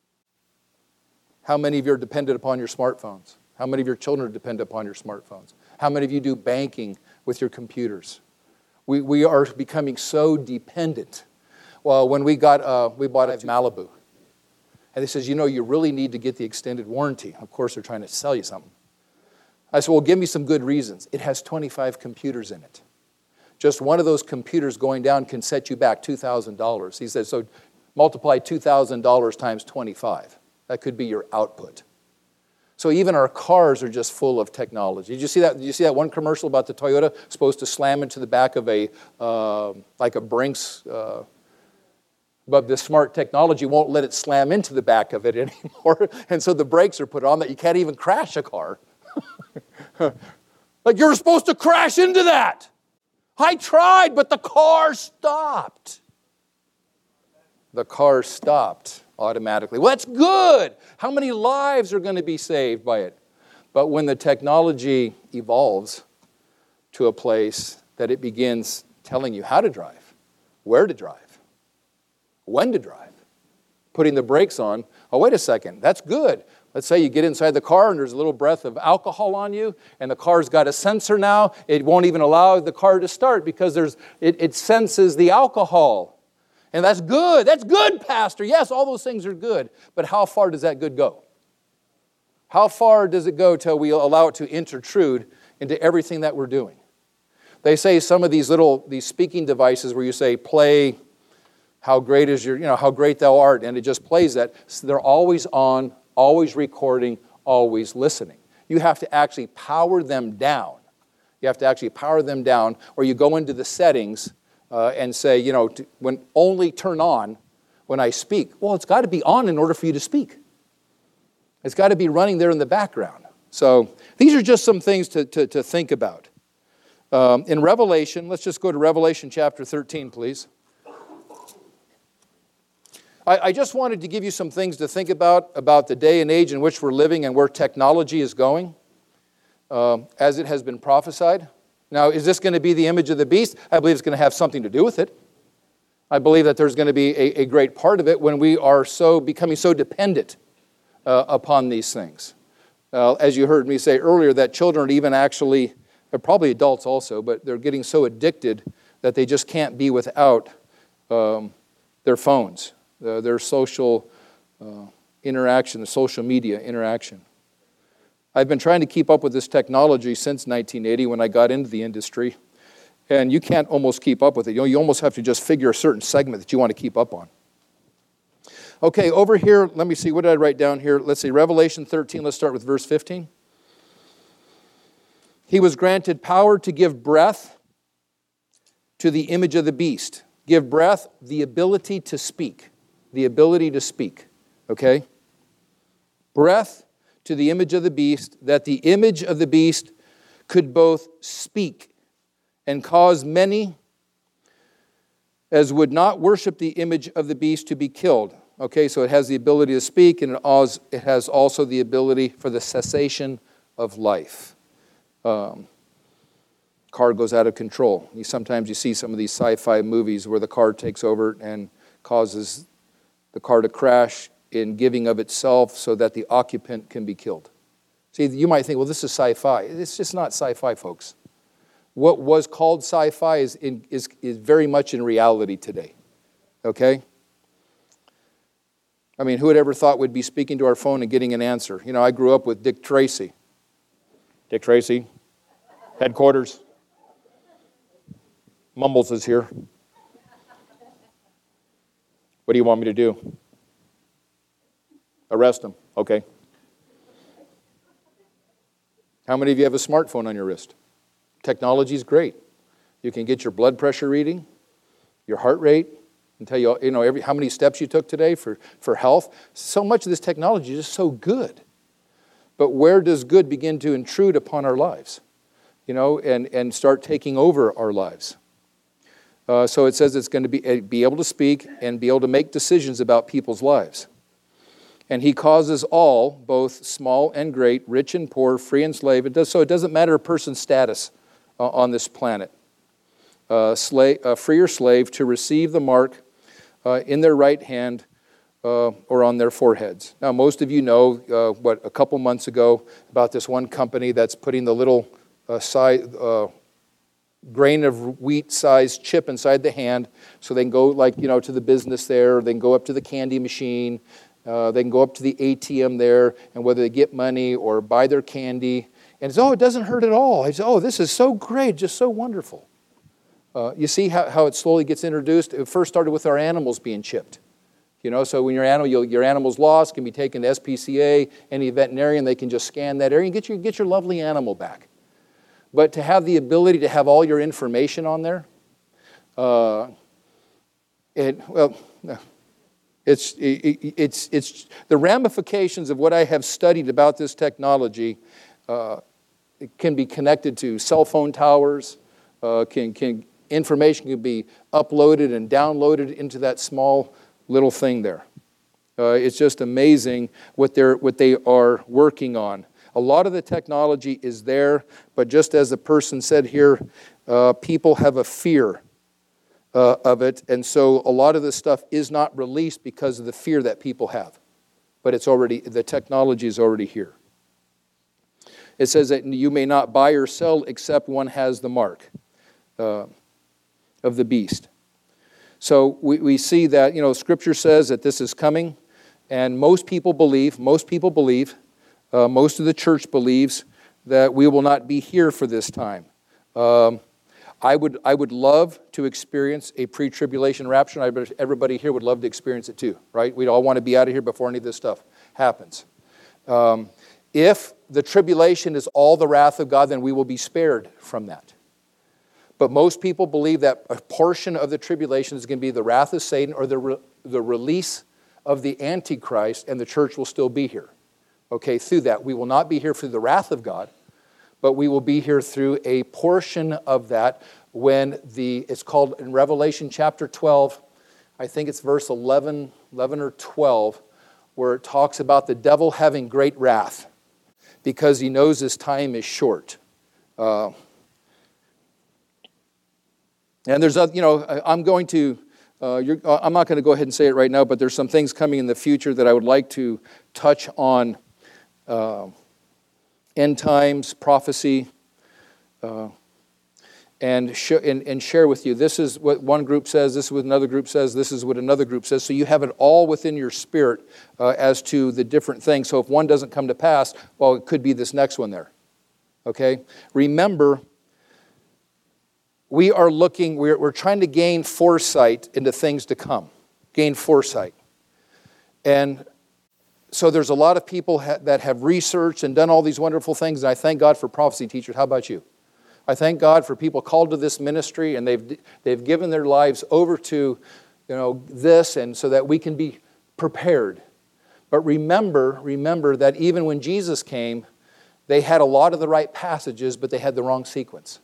How many of you are dependent upon your smartphones? How many of your children are dependent upon your smartphones? How many of you do banking with your computers? We are becoming so dependent. Well, when we bought a Malibu, and they says, you really need to get the extended warranty. Of course, they're trying to sell you something. I said, well, give me some good reasons. It has 25 computers in it. Just one of those computers going down can set you back $2,000. He says, so multiply $2,000 times 25. That could be your output. So even our cars are just full of technology. Did you see that? Did you see that one commercial about the Toyota supposed to slam into the back of like a Brinks, but the smart technology won't let it slam into the back of it anymore, and so the brakes are put on that you can't even crash a car. Like you were supposed to crash into that. I tried, but the car stopped. The car stopped automatically. Well, that's good. How many lives are going to be saved by it? But when the technology evolves to a place that it begins telling you how to drive, where to drive, when to drive, putting the brakes on, oh, wait a second, that's good. Let's say you get inside the car and there's a little breath of alcohol on you, and the car's got a sensor now. It won't even allow the car to start because it senses the alcohol. And that's good. That's good, Pastor. Yes, all those things are good. But how far does that good go? How far does it go till we allow it to intrude into everything that we're doing? They say some of these speaking devices where you say, play, how great is how great thou art, and it just plays that. So they're always on, always recording, always listening. You have to actually power them down. You have to actually power them down, or you go into the settings and say, when only turn on when I speak. Well, it's got to be on in order for you to speak. It's got to be running there in the background. So these are just some things to think about. In Revelation, let's just go to Revelation chapter 13, please. I just wanted to give you some things to think about the day and age in which we're living and where technology is going, as it has been prophesied. Now, is this going to be the image of the beast? I believe it's going to have something to do with it. I believe that there's going to be a great part of it when we are becoming so dependent upon these things. As you heard me say earlier, that children are even actually, probably adults also, but they're getting so addicted that they just can't be without their phones, their social interaction, the social media interaction. I've been trying to keep up with this technology since 1980 when I got into the industry, and you can't almost keep up with it. You almost have to just figure a certain segment that you want to keep up on. Okay, over here, let me see, what did I write down here? Let's see, Revelation 13, let's start with verse 15. He was granted power to give breath to the image of the beast. Give breath, the ability to speak. The ability to speak, okay? Breath to the image of the beast, that the image of the beast could both speak and cause many as would not worship the image of the beast to be killed. Okay, so it has the ability to speak, and it has also the ability for the cessation of life. Car goes out of control. Sometimes you see some of these sci-fi movies where the car takes over and causes the car to crash in giving of itself so that the occupant can be killed. See, you might think, well, this is sci-fi. It's just not sci-fi, folks. What was called sci-fi is very much in reality today, okay? I mean, who had ever thought we'd be speaking to our phone and getting an answer? I grew up with Dick Tracy. Dick Tracy, headquarters. Mumbles is here. What do you want me to do? Arrest him. Okay. How many of you have a smartphone on your wrist? Technology is great. You can get your blood pressure reading, your heart rate, and tell you, how many steps you took today for health. So much of this technology is just so good. But where does good begin to intrude upon our lives? And start taking over our lives. So it says it's going to be able to speak and be able to make decisions about people's lives. And he causes all, both small and great, rich and poor, free and slave. It doesn't matter a person's status on this planet, free or slave, to receive the mark in their right hand or on their foreheads. Now, most of you know, a couple months ago, about this one company that's putting the little grain of wheat-sized chip inside the hand, so they can go to the business there, they can go up to the candy machine, they can go up to the ATM there, and whether they get money or buy their candy, and it's, it doesn't hurt at all. It's, this is so great, just so wonderful. You see how it slowly gets introduced? It first started with our animals being chipped. So when your animal's lost, can be taken to SPCA, any veterinarian, they can just scan that area and get your lovely animal back. But to have the ability to have all your information on there, it's the ramifications of what I have studied about this technology. It can be connected to cell phone towers. Information can be uploaded and downloaded into that small little thing there. It's just amazing what they are working on. A lot of the technology is there, but just as the person said here, people have a fear of it, and so a lot of this stuff is not released because of the fear that people have. But the technology is already here. It says that you may not buy or sell except one has the mark of the beast. So we see that, Scripture says that this is coming, and most people believe, most of the church believes that we will not be here for this time. I would love to experience a pre-tribulation rapture, and I bet everybody here would love to experience it too, right? We'd all want to be out of here before any of this stuff happens. If the tribulation is all the wrath of God, then we will be spared from that. But most people believe that a portion of the tribulation is going to be the wrath of Satan or the release of the Antichrist, and the church will still be here. Okay, through that. We will not be here through the wrath of God, but we will be here through a portion of that when it's called in Revelation chapter 12, I think it's verse 11 or 12, where it talks about the devil having great wrath because he knows his time is short. And there's, I'm not going to go ahead and say it right now, but there's some things coming in the future that I would like to touch on. End times, prophecy, and share with you. This is what one group says, this is what another group says, this is what another group says. So you have it all within your spirit as to the different things. So if one doesn't come to pass, well, it could be this next one there. Okay? Remember, we're trying to gain foresight into things to come. Gain foresight. And so there's a lot of people that have researched and done all these wonderful things, and I thank God for prophecy teachers. How about you? I thank God for people called to this ministry, and they've given their lives over to this, and so that we can be prepared. But remember that even when Jesus came, they had a lot of the right passages, but they had the wrong sequence.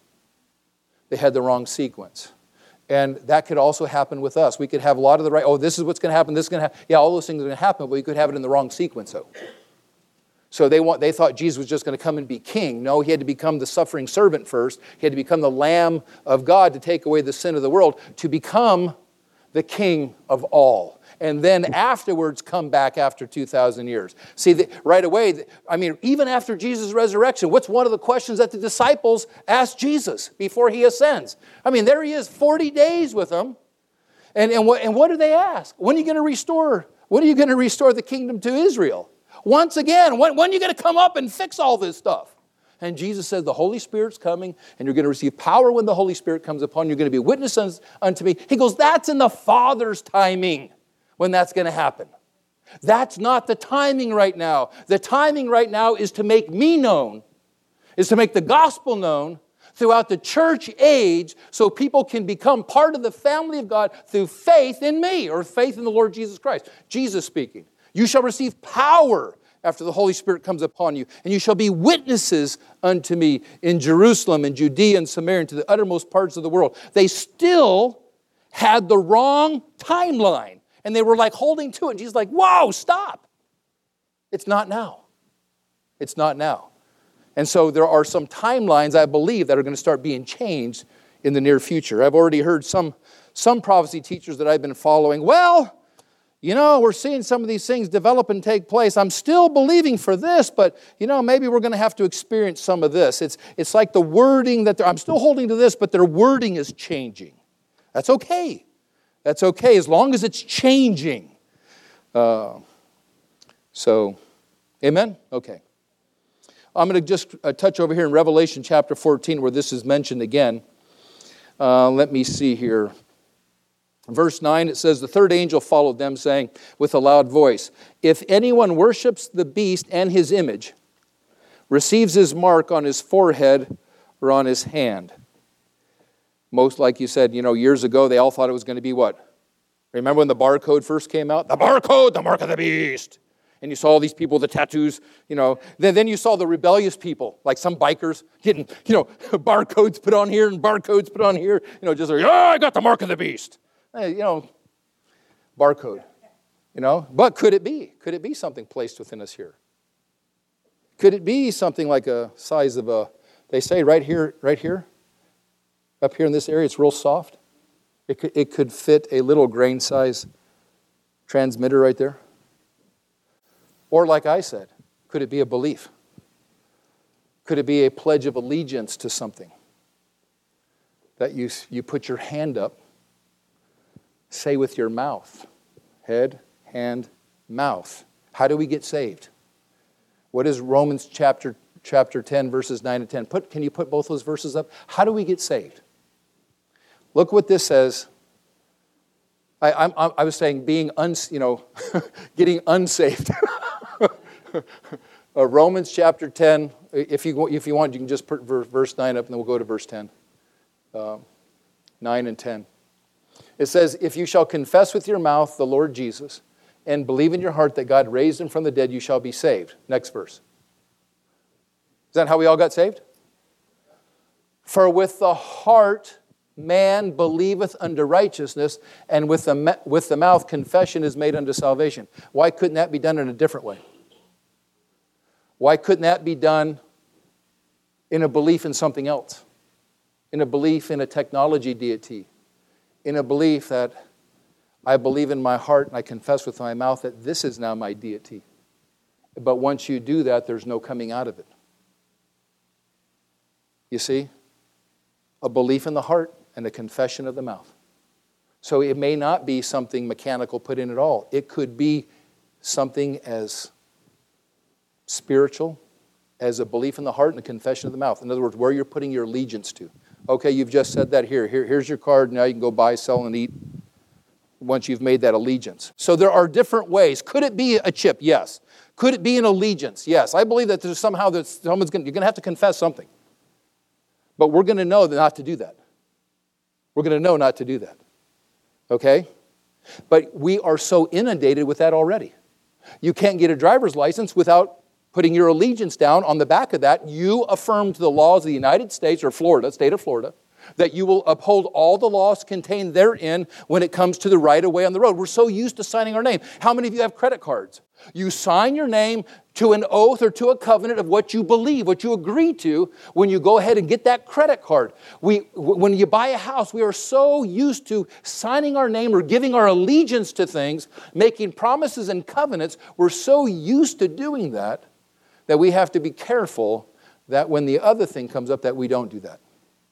And that could also happen with us. We could have a lot of the right, this is what's going to happen, this is going to happen. Yeah, all those things are going to happen, but we could have it in the wrong sequence, though. So they thought Jesus was just going to come and be king. No, he had to become the suffering servant first. He had to become the Lamb of God to take away the sin of the world, to become the King of all. And then afterwards come back after 2,000 years. See, right away, even after Jesus' resurrection, what's one of the questions that the disciples asked Jesus before he ascends? There he is, 40 days with them. And what do they ask? When are you going to restore the kingdom to Israel? Once again, when are you going to come up and fix all this stuff? And Jesus says, the Holy Spirit's coming, and you're going to receive power when the Holy Spirit comes upon you. You're going to be witnesses unto me. He goes, that's in the Father's timing when that's going to happen. That's not the timing right now. The timing right now is to make me known, is to make the gospel known throughout the church age so people can become part of the family of God through faith in me or faith in the Lord Jesus Christ. Jesus speaking. You shall receive power after the Holy Spirit comes upon you, and you shall be witnesses unto me in Jerusalem and Judea and Samaria and to the uttermost parts of the world. They still had the wrong timeline, and they were like holding to it. And Jesus like, whoa, stop. It's not now. It's not now. And so there are some timelines, I believe, that are going to start being changed in the near future. I've already heard some prophecy teachers that I've been following, we're seeing some of these things develop and take place. I'm still believing for this, but, maybe we're going to have to experience some of this. It's like the wording that I'm still holding to this, but their wording is changing. That's okay. That's okay as long as it's changing. Amen? Okay. I'm going to just touch over here in Revelation chapter 14 where this is mentioned again. Let me see here. Verse 9, it says, the third angel followed them, saying with a loud voice, if anyone worships the beast and his image, receives his mark on his forehead or on his hand. Most, like you said, years ago, they all thought it was going to be what? Remember when the barcode first came out? The barcode, the mark of the beast. And you saw all these people with the tattoos, Then you saw the rebellious people, like some bikers getting, barcodes put on here and barcodes put on here. Just like, I got the mark of the beast. Barcode. But could it be? Could it be something placed within us here? Could it be something like a size of they say right here, up here in this area, it's real soft. It could fit a little grain size transmitter right there. Or like I said, could it be a belief? Could it be a pledge of allegiance to something? That you put your hand up, say with your mouth, head, hand, mouth. How do we get saved? What is Romans chapter 10, verses 9 and 10? Can you put both those verses up? How do we get saved? Look what this says. I was saying getting unsaved. Romans chapter 10, if you want, you can just put verse 9 up and then we'll go to verse 10. 9 and 10. It says, if you shall confess with your mouth the Lord Jesus and believe in your heart that God raised him from the dead, you shall be saved. Next verse. Is that how we all got saved? For with the heart man believeth unto righteousness, and with the mouth confession is made unto salvation. Why couldn't that be done in a different way? Why couldn't that be done in a belief in something else? In a belief in a technology deity? In a belief that I believe in my heart and I confess with my mouth that this is now my deity. But once you do that, there's no coming out of it. You see? A belief in the heart and a confession of the mouth. So it may not be something mechanical put in at all. It could be something as spiritual as a belief in the heart and a confession of the mouth. In other words, where you're putting your allegiance to. Okay, you've just said that here. Here's your card. Now you can go buy, sell, and eat once you've made that allegiance. So there are different ways. Could it be a chip? Yes. Could it be an allegiance? Yes. I believe that there's somehow that you're going to have to confess something. But we're going to know not to do that. We're going to know not to do that. Okay? But we are so inundated with that already. You can't get a driver's license without putting your allegiance down. On the back of that, you affirm to the laws of the United States or Florida, state of Florida, that you will uphold all the laws contained therein when it comes to the right-of-way on the road. We're so used to signing our name. How many of you have credit cards? You sign your name to an oath or to a covenant of what you believe, what you agree to when you go ahead and get that credit card. When you buy a house, we are so used to signing our name or giving our allegiance to things, making promises and covenants. We're so used to doing that we have to be careful that when the other thing comes up that we don't do that.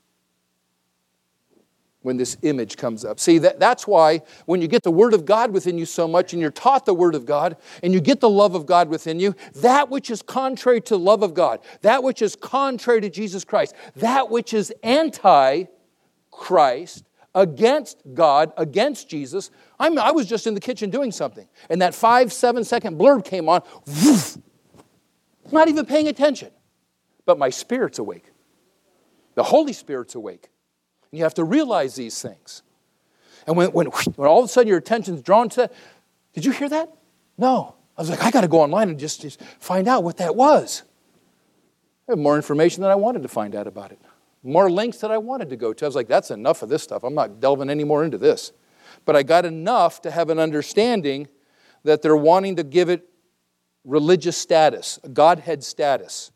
When this image comes up. See, that's why when you get the Word of God within you so much and you're taught the Word of God and you get the love of God within you, that which is contrary to the love of God, that which is contrary to Jesus Christ, that which is anti-Christ, against God, against Jesus. I was just in the kitchen doing something and that 5-7 second blurb came on, woof, not even paying attention, but my spirit's awake. The Holy Spirit's awake. And you have to realize these things. And when all of a sudden your attention's drawn to that, did you hear that? No. I was like, I got to go online and just find out what that was. I have more information than I wanted to find out about it. More links that I wanted to go to. I was like, that's enough of this stuff. I'm not delving any more into this. But I got enough to have an understanding that they're wanting to give it religious status, Godhead status.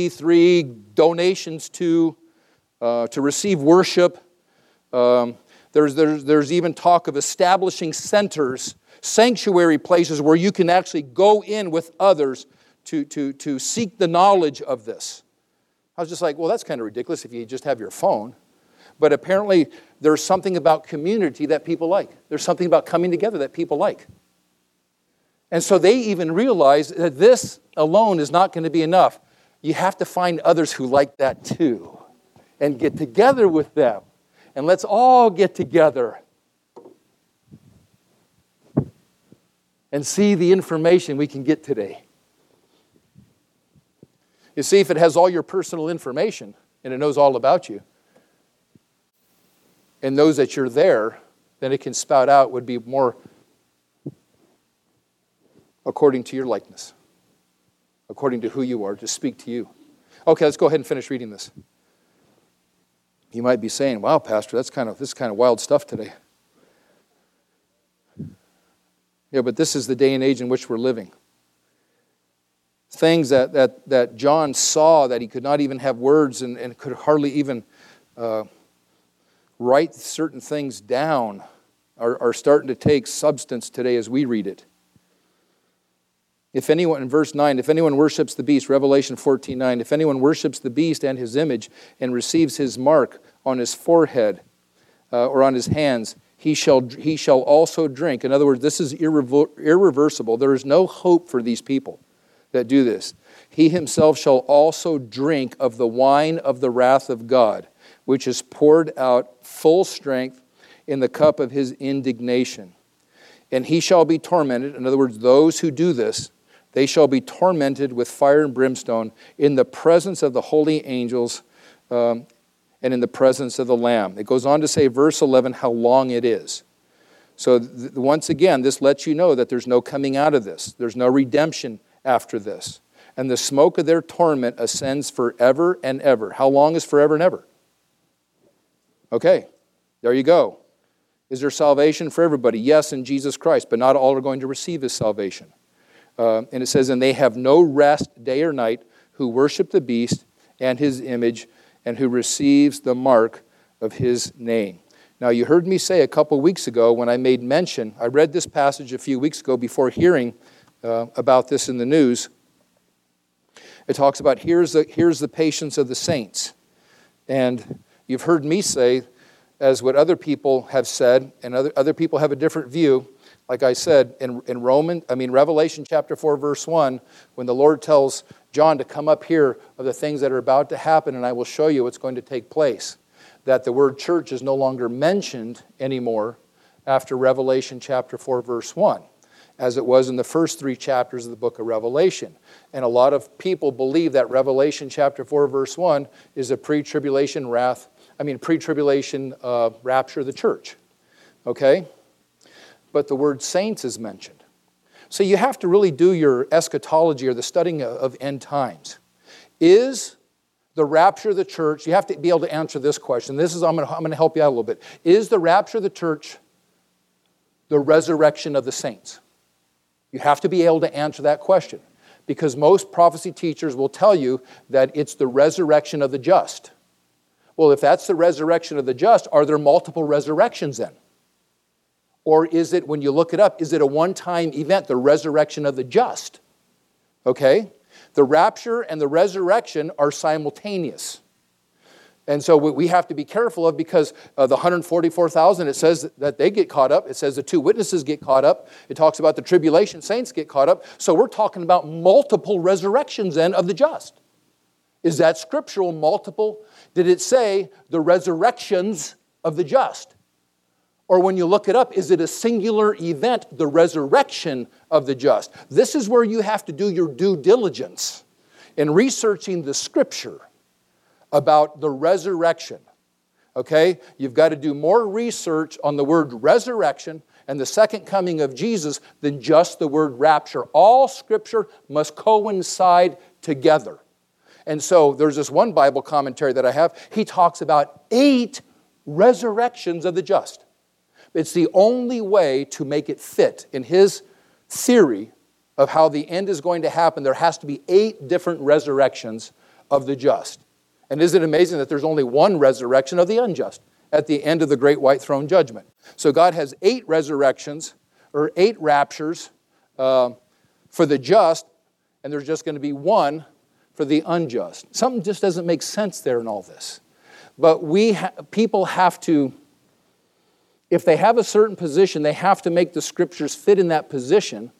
501c3 donations to receive worship. There's even talk of establishing centers, sanctuary places where you can actually go in with others to seek the knowledge of this. I was just like, well, that's kind of ridiculous if you just have your phone. But apparently there's something about community that people like. There's something about coming together that people like. And so they even realize that this alone is not going to be enough. You have to find others who like that too and get together with them. And let's all get together and see the information we can get today. You see, if it has all your personal information and it knows all about you and knows that you're there, then it can spout out would be more according to your likeness, according to who you are, to speak to you. Okay, let's go ahead and finish reading this. You might be saying, wow, Pastor, this is kind of wild stuff today. Yeah, but this is the day and age in which we're living. Things that John saw that he could not even have words and could hardly even write certain things down are starting to take substance today as we read it. If anyone, in verse 9, if anyone worships the beast, Revelation 14:9, if anyone worships the beast and his image and receives his mark on his forehead or on his hands, he shall also drink. In other words, this is irreversible. There is no hope for these people that do this. He himself shall also drink of the wine of the wrath of God, which is poured out full strength in the cup of his indignation. And he shall be tormented. In other words, those who do this, they shall be tormented with fire and brimstone in the presence of the holy angels and in the presence of the Lamb. It goes on to say, verse 11, how long it is. So once again, this lets you know that there's no coming out of this. There's no redemption after this. And the smoke of their torment ascends forever and ever. How long is forever and ever? Okay, there you go. Is there salvation for everybody? Yes, in Jesus Christ, but not all are going to receive his salvation. And it says, and they have no rest day or night who worship the beast and his image and who receives the mark of his name. Now, you heard me say a couple weeks ago when I made mention, I read this passage a few weeks ago before hearing about this in the news. It talks about here's the patience of the saints. And you've heard me say, as what other people have said, and other people have a different view. Like I said, in Revelation chapter 4, verse 1, when the Lord tells John to come up here of the things that are about to happen, and I will show you what's going to take place, that the word church is no longer mentioned anymore after Revelation chapter 4, verse 1, as it was in the first 3 chapters of the book of Revelation. And a lot of people believe that Revelation chapter 4, verse 1 is a pre-tribulation rapture of the church. Okay? But the word saints is mentioned. So you have to really do your eschatology or the studying of end times. Is the rapture of the church, you have to be able to answer this question. I'm going to help you out a little bit. Is the rapture of the church the resurrection of the saints? You have to be able to answer that question, because most prophecy teachers will tell you that it's the resurrection of the just. Well, if that's the resurrection of the just, are there multiple resurrections then? Or is it, when you look it up, is it a one-time event, the resurrection of the just? Okay? The rapture and the resurrection are simultaneous. And so we have to be careful of, because the 144,000, it says that they get caught up. It says the 2 witnesses get caught up. It talks about the tribulation saints get caught up. So we're talking about multiple resurrections then of the just. Is that scriptural, multiple? Did it say the resurrections of the just? Or when you look it up, is it a singular event, the resurrection of the just? This is where you have to do your due diligence in researching the scripture about the resurrection. Okay? You've got to do more research on the word resurrection and the second coming of Jesus than just the word rapture. All scripture must coincide together. And so there's this one Bible commentary that I have. He talks about 8 resurrections of the just. It's the only way to make it fit in his theory of how the end is going to happen. There has to be 8 different resurrections of the just. And isn't it amazing that there's only one resurrection of the unjust? at the end of the great white throne judgment. So God has 8 resurrections, or 8 raptures for the just, and there's just going to be 1 for the unjust. Something just doesn't make sense there in all this. But people have to, if they have a certain position, they have to make the Scriptures fit in that position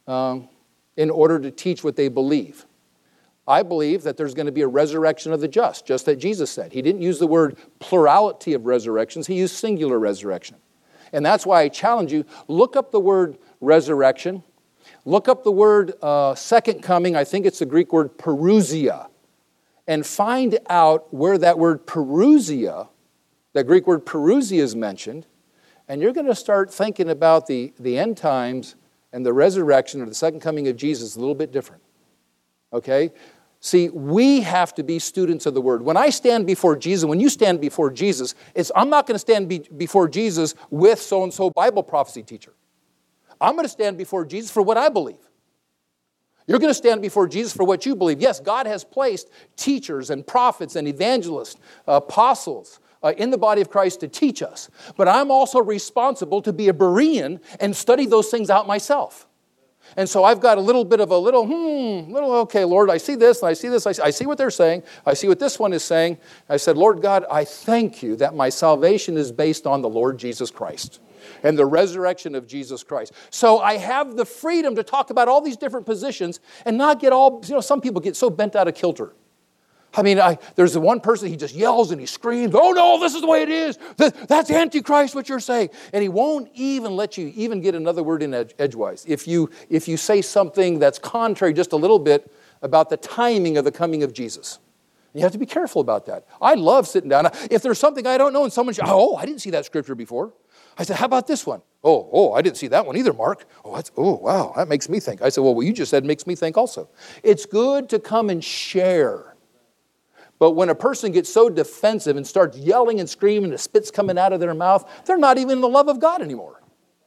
in order to teach what they believe. I believe that there's going to be a resurrection of the just that Jesus said. He didn't use the word plurality of resurrections. He used singular resurrection. And that's why I challenge you, look up the word resurrection. Look up the word second coming. I think it's the Greek word parousia. And find out where that word parousia, that Greek word parousia, is mentioned. And you're going to start thinking about the end times and the resurrection or the second coming of Jesus a little bit different. Okay? See, we have to be students of the Word. When I stand before Jesus, when you stand before Jesus, I'm not going to stand before Jesus with so-and-so Bible prophecy teacher. I'm going to stand before Jesus for what I believe. You're going to stand before Jesus for what you believe. Yes, God has placed teachers and prophets and evangelists, apostles in the body of Christ to teach us. But I'm also responsible to be a Berean and study those things out myself. And so I've got a little bit of okay, Lord, I see this, and I see this, I see what they're saying, I see what this one is saying. I said, Lord God, I thank you that my salvation is based on the Lord Jesus Christ and the resurrection of Jesus Christ. So I have the freedom to talk about all these different positions and not get all, some people get so bent out of kilter. I mean, there's the one person, he just yells and he screams, oh no, this is the way it is. That's Antichrist, what you're saying. And he won't even let you even get another word in edgewise. If you say something that's contrary just a little bit about the timing of the coming of Jesus. You have to be careful about that. I love sitting down. If there's something I don't know and someone says, oh, I didn't see that scripture before. I said, how about this one? Oh, I didn't see that one either, Mark. Wow, that makes me think. I said, well, what you just said makes me think also. It's good to come and share. But when a person gets so defensive and starts yelling and screaming, the spit's coming out of their mouth, they're not even in the love of God anymore.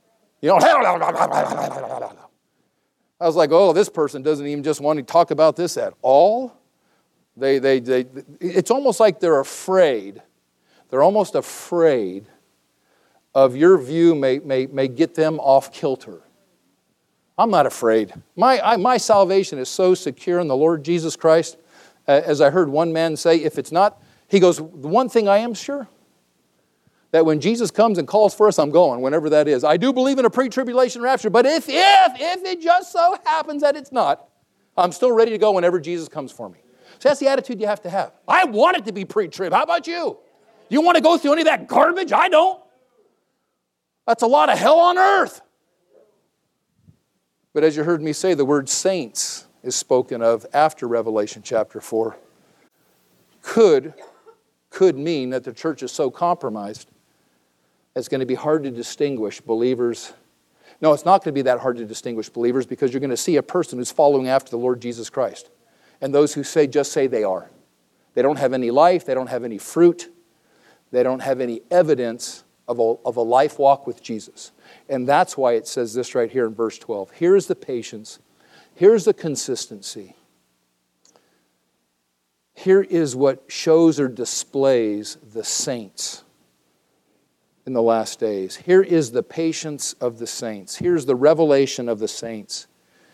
I was like, this person doesn't even just want to talk about this at all. It's almost like they're afraid. They're almost afraid of your view may get them off kilter. I'm not afraid. My salvation is so secure in the Lord Jesus Christ. As I heard one man say, if it's not, he goes, the one thing I am sure, that when Jesus comes and calls for us, I'm going, whenever that is. I do believe in a pre-tribulation rapture, but if it just so happens that it's not, I'm still ready to go whenever Jesus comes for me. So that's the attitude you have to have. I want it to be pre-trib. How about you? You want to go through any of that garbage? I don't. That's a lot of hell on earth. But as you heard me say, the word saints is spoken of after Revelation chapter 4. Could mean that the church is so compromised it's going to be hard to distinguish believers. No, it's not going to be that hard to distinguish believers because you're going to see a person who's following after the Lord Jesus Christ. And those who just say they are. They don't have any life. They don't have any fruit. They don't have any evidence of a life walk with Jesus. And that's why it says this right here in verse 12. Here's the patience. Here's the consistency. Here is what shows or displays the saints in the last days. Here is the patience of the saints. Here's the revelation of the saints.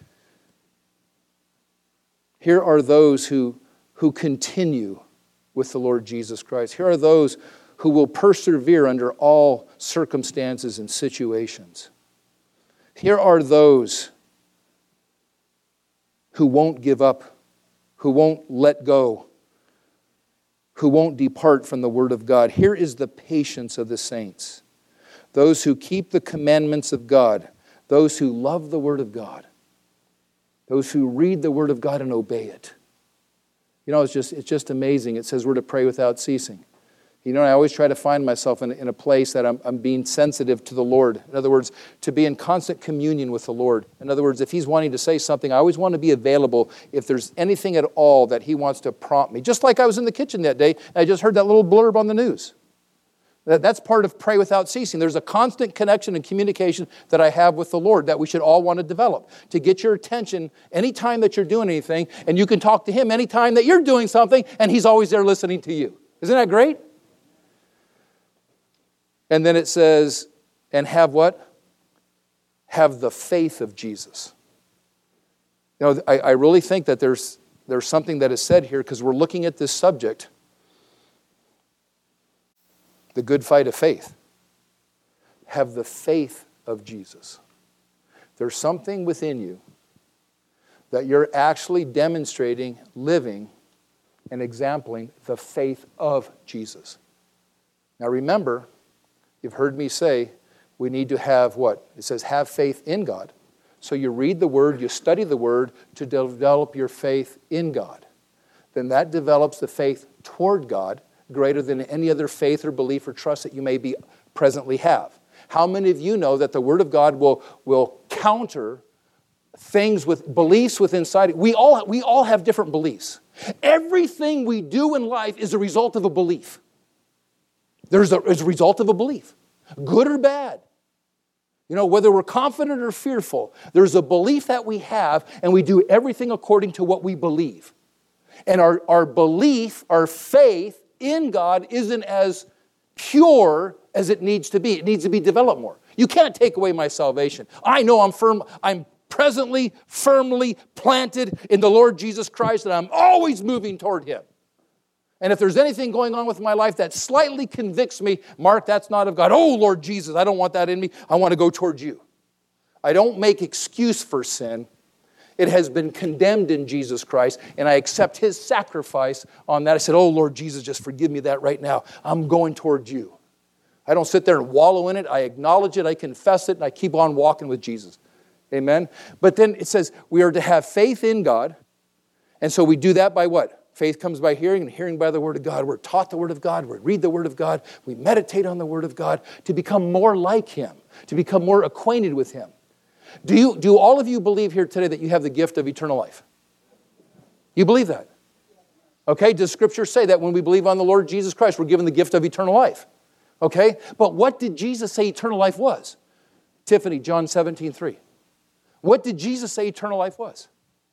Here are those who continue with the Lord Jesus Christ. Here are those who will persevere under all circumstances and situations. Here are those who won't give up, who won't let go, who won't depart from the Word of God. Here is the patience of the saints. Those who keep the commandments of God, those who love the Word of God, those who read the Word of God and obey it. It's just amazing. It says we're to pray without ceasing. I always try to find myself in a place that I'm being sensitive to the Lord. In other words, to be in constant communion with the Lord. In other words, if He's wanting to say something, I always want to be available if there's anything at all that He wants to prompt me. Just like I was in the kitchen that day, and I just heard that little blurb on the news. That's part of pray without ceasing. There's a constant connection and communication that I have with the Lord that we should all want to develop. To get your attention anytime that you're doing anything, and you can talk to Him anytime that you're doing something, and He's always there listening to you. Isn't that great? And then it says, and have what? Have the faith of Jesus. You know, I really think that there's something that is said here because we're looking at this subject, the good fight of faith. Have the faith of Jesus. There's something within you that you're actually demonstrating, living, and exempling the faith of Jesus. Now remember, you've heard me say, we need to have what? It says have faith in God. So you read the Word, you study the Word to develop your faith in God. Then that develops the faith toward God greater than any other faith or belief or trust that you may be presently have. How many of you know that the Word of God will counter things with beliefs within inside? We all have different beliefs. Everything we do in life is a result of a belief. It's a result of a belief, good or bad. You know, whether we're confident or fearful, there's a belief that we have, and we do everything according to what we believe. And our belief, our faith in God isn't as pure as it needs to be. It needs to be developed more. You can't take away my salvation. I know I'm presently, firmly planted in the Lord Jesus Christ, and I'm always moving toward Him. And if there's anything going on with my life that slightly convicts me, Mark, that's not of God. Oh, Lord Jesus, I don't want that in me. I want to go towards you. I don't make excuse for sin. It has been condemned in Jesus Christ, and I accept His sacrifice on that. I said, oh, Lord Jesus, just forgive me that right now. I'm going towards you. I don't sit there and wallow in it. I acknowledge it, I confess it, and I keep on walking with Jesus. Amen? But then it says we are to have faith in God, and so we do that by what? Faith comes by hearing, and hearing by the Word of God. We're taught the Word of God. We read the Word of God. We meditate on the Word of God to become more like Him, to become more acquainted with Him. Do all of you believe here today that you have the gift of eternal life? You believe that? Okay, does Scripture say that when we believe on the Lord Jesus Christ, we're given the gift of eternal life? Okay, but what did Jesus say eternal life was? Tiffany, John 17:3. What did Jesus say eternal life was?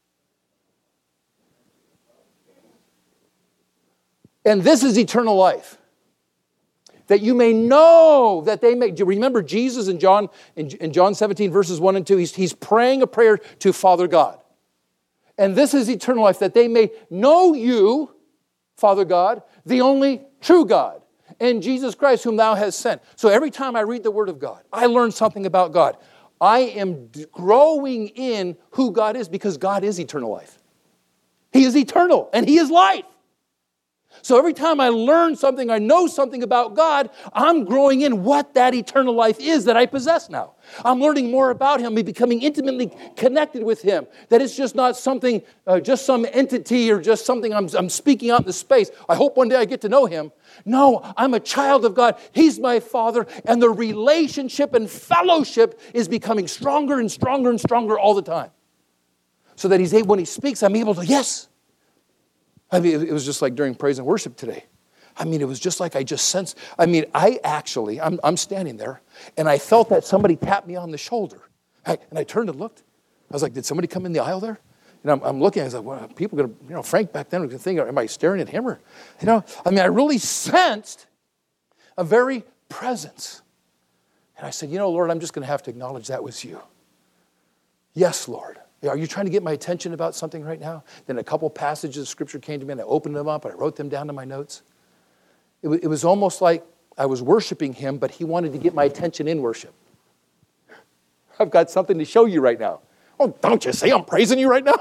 And this is eternal life, that you may know that they may. Do you remember Jesus in John 17 verses 1 and 2? He's praying a prayer to Father God. And this is eternal life, that they may know you, Father God, the only true God, and Jesus Christ whom thou hast sent. So every time I read the Word of God, I learn something about God. I am growing in who God is because God is eternal life. He is eternal and He is life. So every time I learn something, I know something about God, I'm growing in what that eternal life is that I possess now. I'm learning more about Him, becoming intimately connected with Him. That it's just not something, just some entity or just something I'm speaking out in the space. I hope one day I get to know Him. No, I'm a child of God. He's my Father, and the relationship and fellowship is becoming stronger and stronger and stronger all the time. So that He's able, when He speaks, I'm able to, yes. I mean, it was just like during praise and worship today. I mean, it was just like I just sensed. I mean, I'm standing there, and I felt that somebody tapped me on the shoulder. And I turned and looked. I was like, did somebody come in the aisle there? And I'm looking, I was like, well, people are going to, Frank back then was going to think, am I staring at him? Or, I mean, I really sensed a very presence. And I said, Lord, I'm just going to have to acknowledge that was you. Yes, Lord. Are you trying to get my attention about something right now? Then a couple passages of Scripture came to me, and I opened them up, and I wrote them down in my notes. It was almost like I was worshiping Him, but He wanted to get my attention in worship. I've got something to show you right now. Oh, don't you say I'm praising you right now?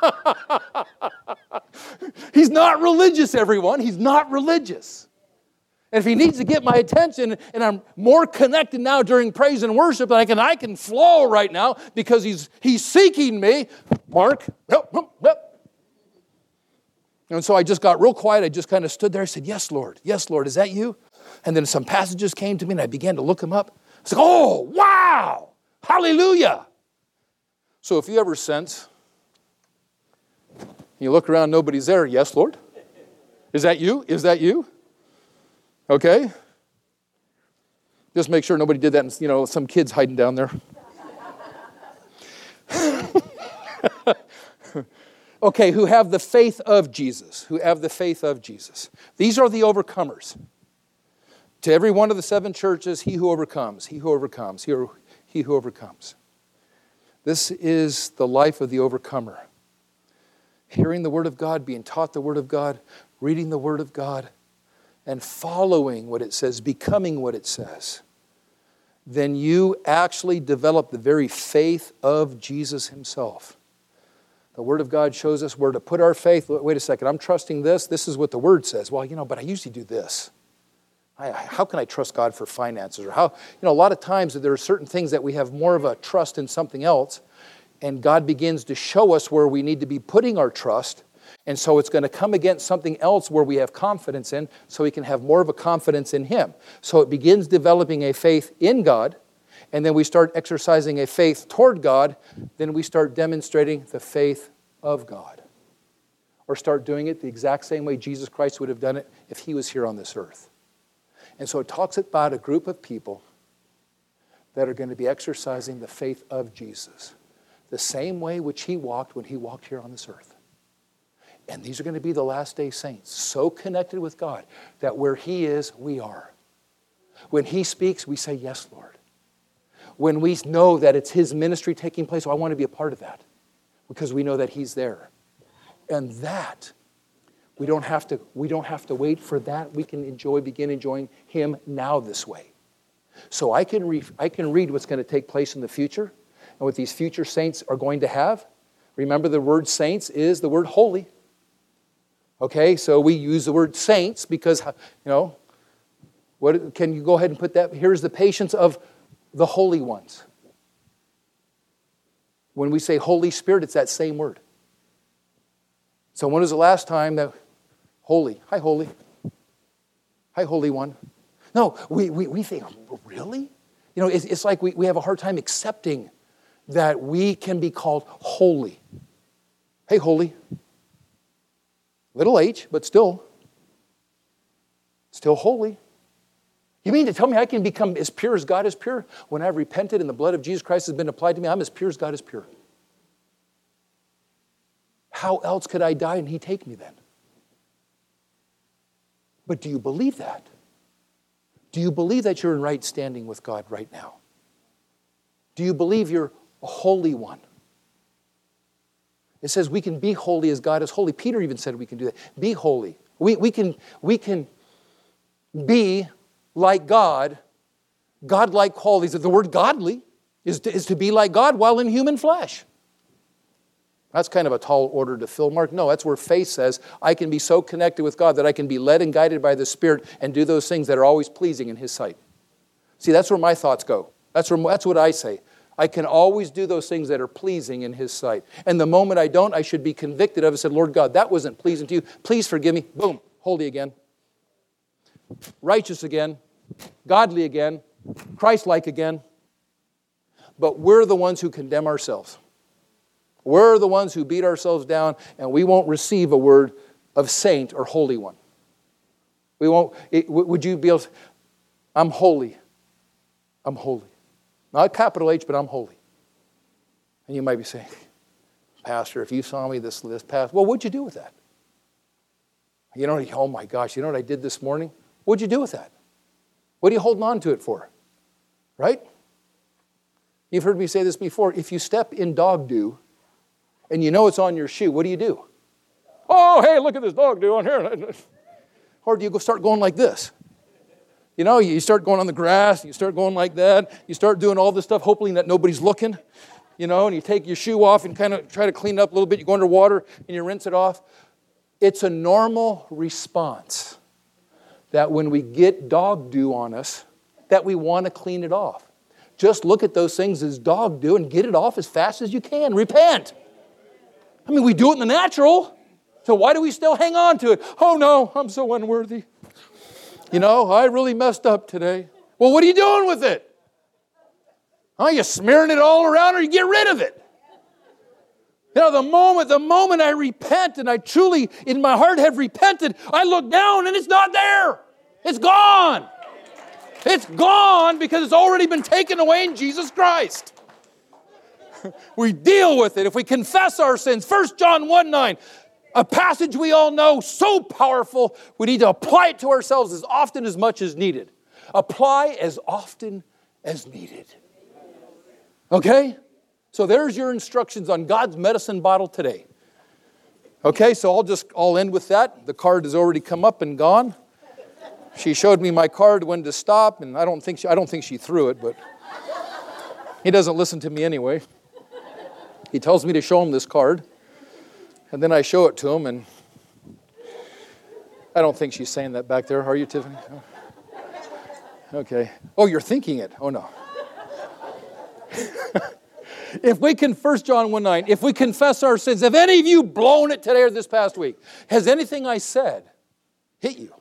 He's not religious, everyone. He's not religious. And if He needs to get my attention, and I'm more connected now during praise and worship, I can flow right now because He's seeking me. Mark, yep. And so I just got real quiet. I just kind of stood there. I said, yes, Lord, is that you? And then some passages came to me, and I began to look them up. I was like, oh, wow, hallelujah. So if you ever sense, you look around, nobody's there. Yes, Lord. Is that you? Is that you? Okay? Just make sure nobody did that and, some kids hiding down there. Okay, who have the faith of Jesus. Who have the faith of Jesus. These are the overcomers. To every one of the 7 churches, he who overcomes, he who overcomes, he who overcomes. This is the life of the overcomer. Hearing the Word of God, being taught the Word of God, reading the Word of God, and following what it says, becoming what it says. Then you actually develop the very faith of Jesus himself. The Word of God shows us where to put our faith. Wait a second, I'm trusting this. This is what the Word says. Well, but I usually do this. How can I trust God for finances? Or how, a lot of times there are certain things that we have more of a trust in something else, and God begins to show us where we need to be putting our trust, and so it's going to come against something else where we have confidence in, so we can have more of a confidence in Him. So it begins developing a faith in God, and then we start exercising a faith toward God, then we start demonstrating the faith of God. Or start doing it the exact same way Jesus Christ would have done it if He was here on this earth. And so it talks about a group of people that are going to be exercising the faith of Jesus, the same way which He walked when He walked here on this earth. And these are going to be the last day saints, so connected with God that where He is, we are. When He speaks, we say, yes, Lord. When we know that it's His ministry taking place, I want to be a part of that because we know that He's there. And that, we don't have to wait for that. We can begin enjoying Him now this way. So I can read what's going to take place in the future and what these future saints are going to have. Remember, the word saints is the word holy. Okay, so we use the word saints because, what can you go ahead and put that? Here's the patience of the holy ones. When we say Holy Spirit, it's that same word. So when was the last time that holy? Hi, holy. Hi, Holy One. No, we think, really? It's like we have a hard time accepting that we can be called holy. Hey, holy. Little h, but still holy. You mean to tell me I can become as pure as God is pure? When I've repented and the blood of Jesus Christ has been applied to me, I'm as pure as God is pure. How else could I die and He take me then? But do you believe that? Do you believe that you're in right standing with God right now? Do you believe you're a holy one? It says we can be holy as God is holy. Peter even said we can do that. Be holy. We can be like God, God-like qualities. The word godly is to be like God while in human flesh. That's kind of a tall order to fill, Mark. No, that's where faith says I can be so connected with God that I can be led and guided by the Spirit and do those things that are always pleasing in His sight. See, that's where my thoughts go. That's what I say. I can always do those things that are pleasing in His sight. And the moment I don't, I should be convicted of it and said, Lord God, that wasn't pleasing to You. Please forgive me. Boom, holy again. Righteous again. Godly again. Christ-like again. But we're the ones who condemn ourselves. We're the ones who beat ourselves down, and we won't receive a word of saint or holy one. We won't. Would you be able to, I'm holy. I'm holy. Not capital H, but I'm holy. And you might be saying, Pastor, if you saw me this past, well, what'd you do with that? Oh my gosh, you know what I did this morning? What'd you do with that? What are you holding on to it for? Right? You've heard me say this before. If you step in dog dew and you know it's on your shoe, what do? Oh, hey, look at this dog dew on here. Or do you start going like this? You start going on the grass, you start going like that, you start doing all this stuff, hoping that nobody's looking, and you take your shoe off and kind of try to clean it up a little bit. You go under water and you rinse it off. It's a normal response that when we get dog dew on us, that we want to clean it off. Just look at those things as dog dew and get it off as fast as you can. Repent. We do it in the natural, so why do we still hang on to it? Oh no, I'm so unworthy. I really messed up today. Well, what are you doing with it? Are you smearing it all around or you get rid of it? The moment I repent and I truly in my heart have repented, I look down and it's not there. It's gone. It's gone because it's already been taken away in Jesus Christ. We deal with it. If we confess our sins, 1 John 1:9, a passage we all know, so powerful, we need to apply it to ourselves as often as much as needed. Apply as often as needed. Okay? So there's your instructions on God's medicine bottle today. Okay, so I'll end with that. The card has already come up and gone. She showed me my card when to stop, and I don't think she threw it, but he doesn't listen to me anyway. He tells me to show him this card, and then I show it to him, and I don't think she's saying that back there. Are you, Tiffany? Okay. Oh, you're thinking it. Oh, no. If we can, 1 John 1:9, if we confess our sins, have any of you blown it today or this past week? Has anything I said hit you?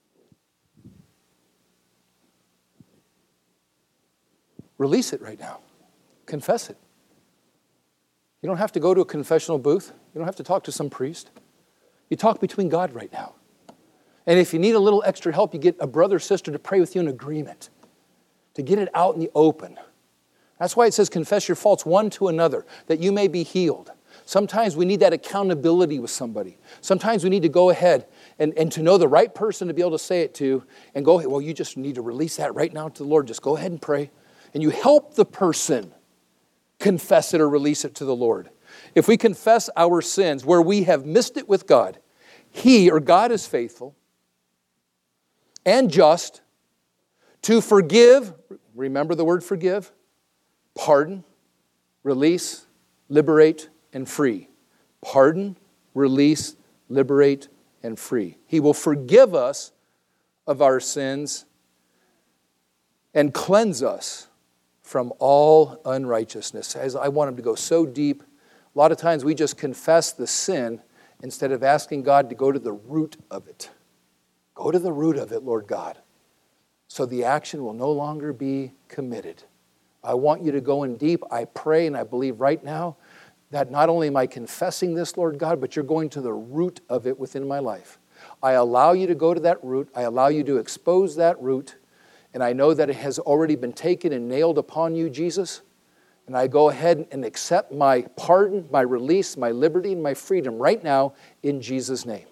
Release it right now. Confess it. You don't have to go to a confessional booth. You don't have to talk to some priest. You talk between God right now. And if you need a little extra help, you get a brother or sister to pray with you in agreement, to get it out in the open. That's why it says confess your faults one to another, that you may be healed. Sometimes we need that accountability with somebody. Sometimes we need to go ahead and to know the right person to be able to say it to and go, well, you just need to release that right now to the Lord. Just go ahead and pray. And you help the person confess it or release it to the Lord. If we confess our sins where we have missed it with God, He or God is faithful and just to forgive, remember the word forgive, pardon, release, liberate, and free. Pardon, release, liberate, and free. He will forgive us of our sins and cleanse us from all unrighteousness. As I want Him to go so deep, a lot of times we just confess the sin instead of asking God to go to the root of it. Go to the root of it, Lord God, so the action will no longer be committed. I want you to go in deep. I pray and I believe right now that not only am I confessing this, Lord God, but you're going to the root of it within my life. I allow you to go to that root. I allow you to expose that root. And I know that it has already been taken and nailed upon you, Jesus. And I go ahead and accept my pardon, my release, my liberty, and my freedom right now in Jesus' name.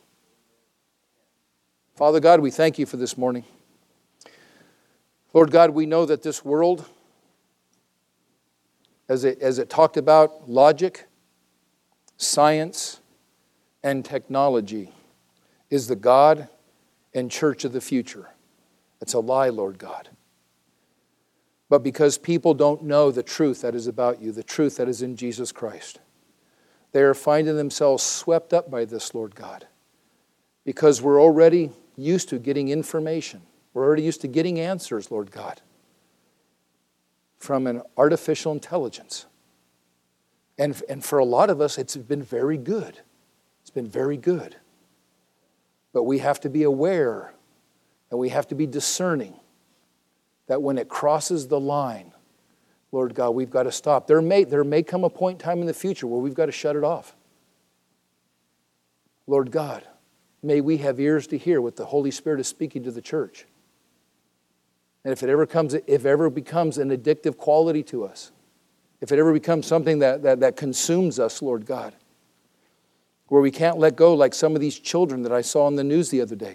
Father God, we thank you for this morning. Lord God, we know that this world, as it talked about logic, science, and technology, is the God and church of the future. It's a lie, Lord God. But because people don't know the truth that is about you, the truth that is in Jesus Christ, they are finding themselves swept up by this, Lord God, because we're already used to getting information. We're already used to getting answers, Lord God, from an artificial intelligence. And for a lot of us, it's been very good. It's been very good. But we have to be aware and we have to be discerning that when it crosses the line, Lord God, we've got to stop. There may come a point in time in the future where we've got to shut it off. Lord God, may we have ears to hear what the Holy Spirit is speaking to the church. And if it ever becomes an addictive quality to us, if it ever becomes something that consumes us, Lord God, where we can't let go like some of these children that I saw on the news the other day.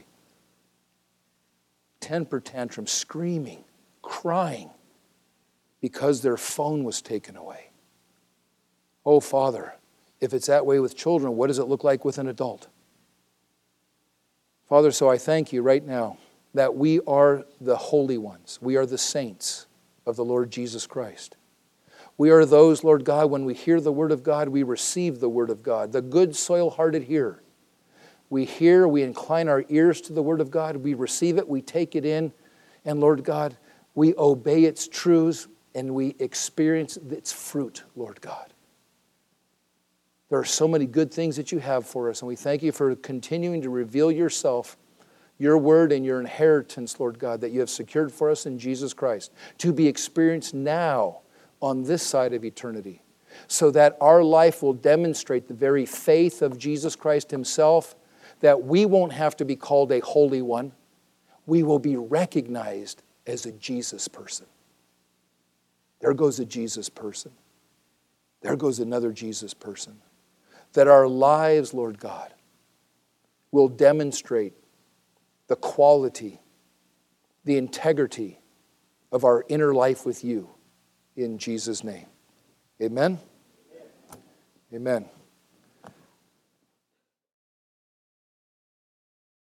Temper tantrum, screaming, crying, because their phone was taken away. Oh, Father, if it's that way with children, what does it look like with an adult? Father, so I thank you right now that we are the holy ones. We are the saints of the Lord Jesus Christ. We are those, Lord God, when we hear the word of God, we receive the word of God, the good soil-hearted hearer. We hear, we incline our ears to the word of God, we receive it, we take it in, and Lord God, we obey its truths and we experience its fruit, Lord God. There are so many good things that you have for us, and we thank you for continuing to reveal yourself, your word and your inheritance, Lord God, that you have secured for us in Jesus Christ, to be experienced now on this side of eternity, so that our life will demonstrate the very faith of Jesus Christ himself, that we won't have to be called a holy one. We will be recognized as a Jesus person. There goes a Jesus person. There goes another Jesus person. That our lives, Lord God, will demonstrate the quality the integrity of our inner life with you in Jesus' name. Amen? Amen.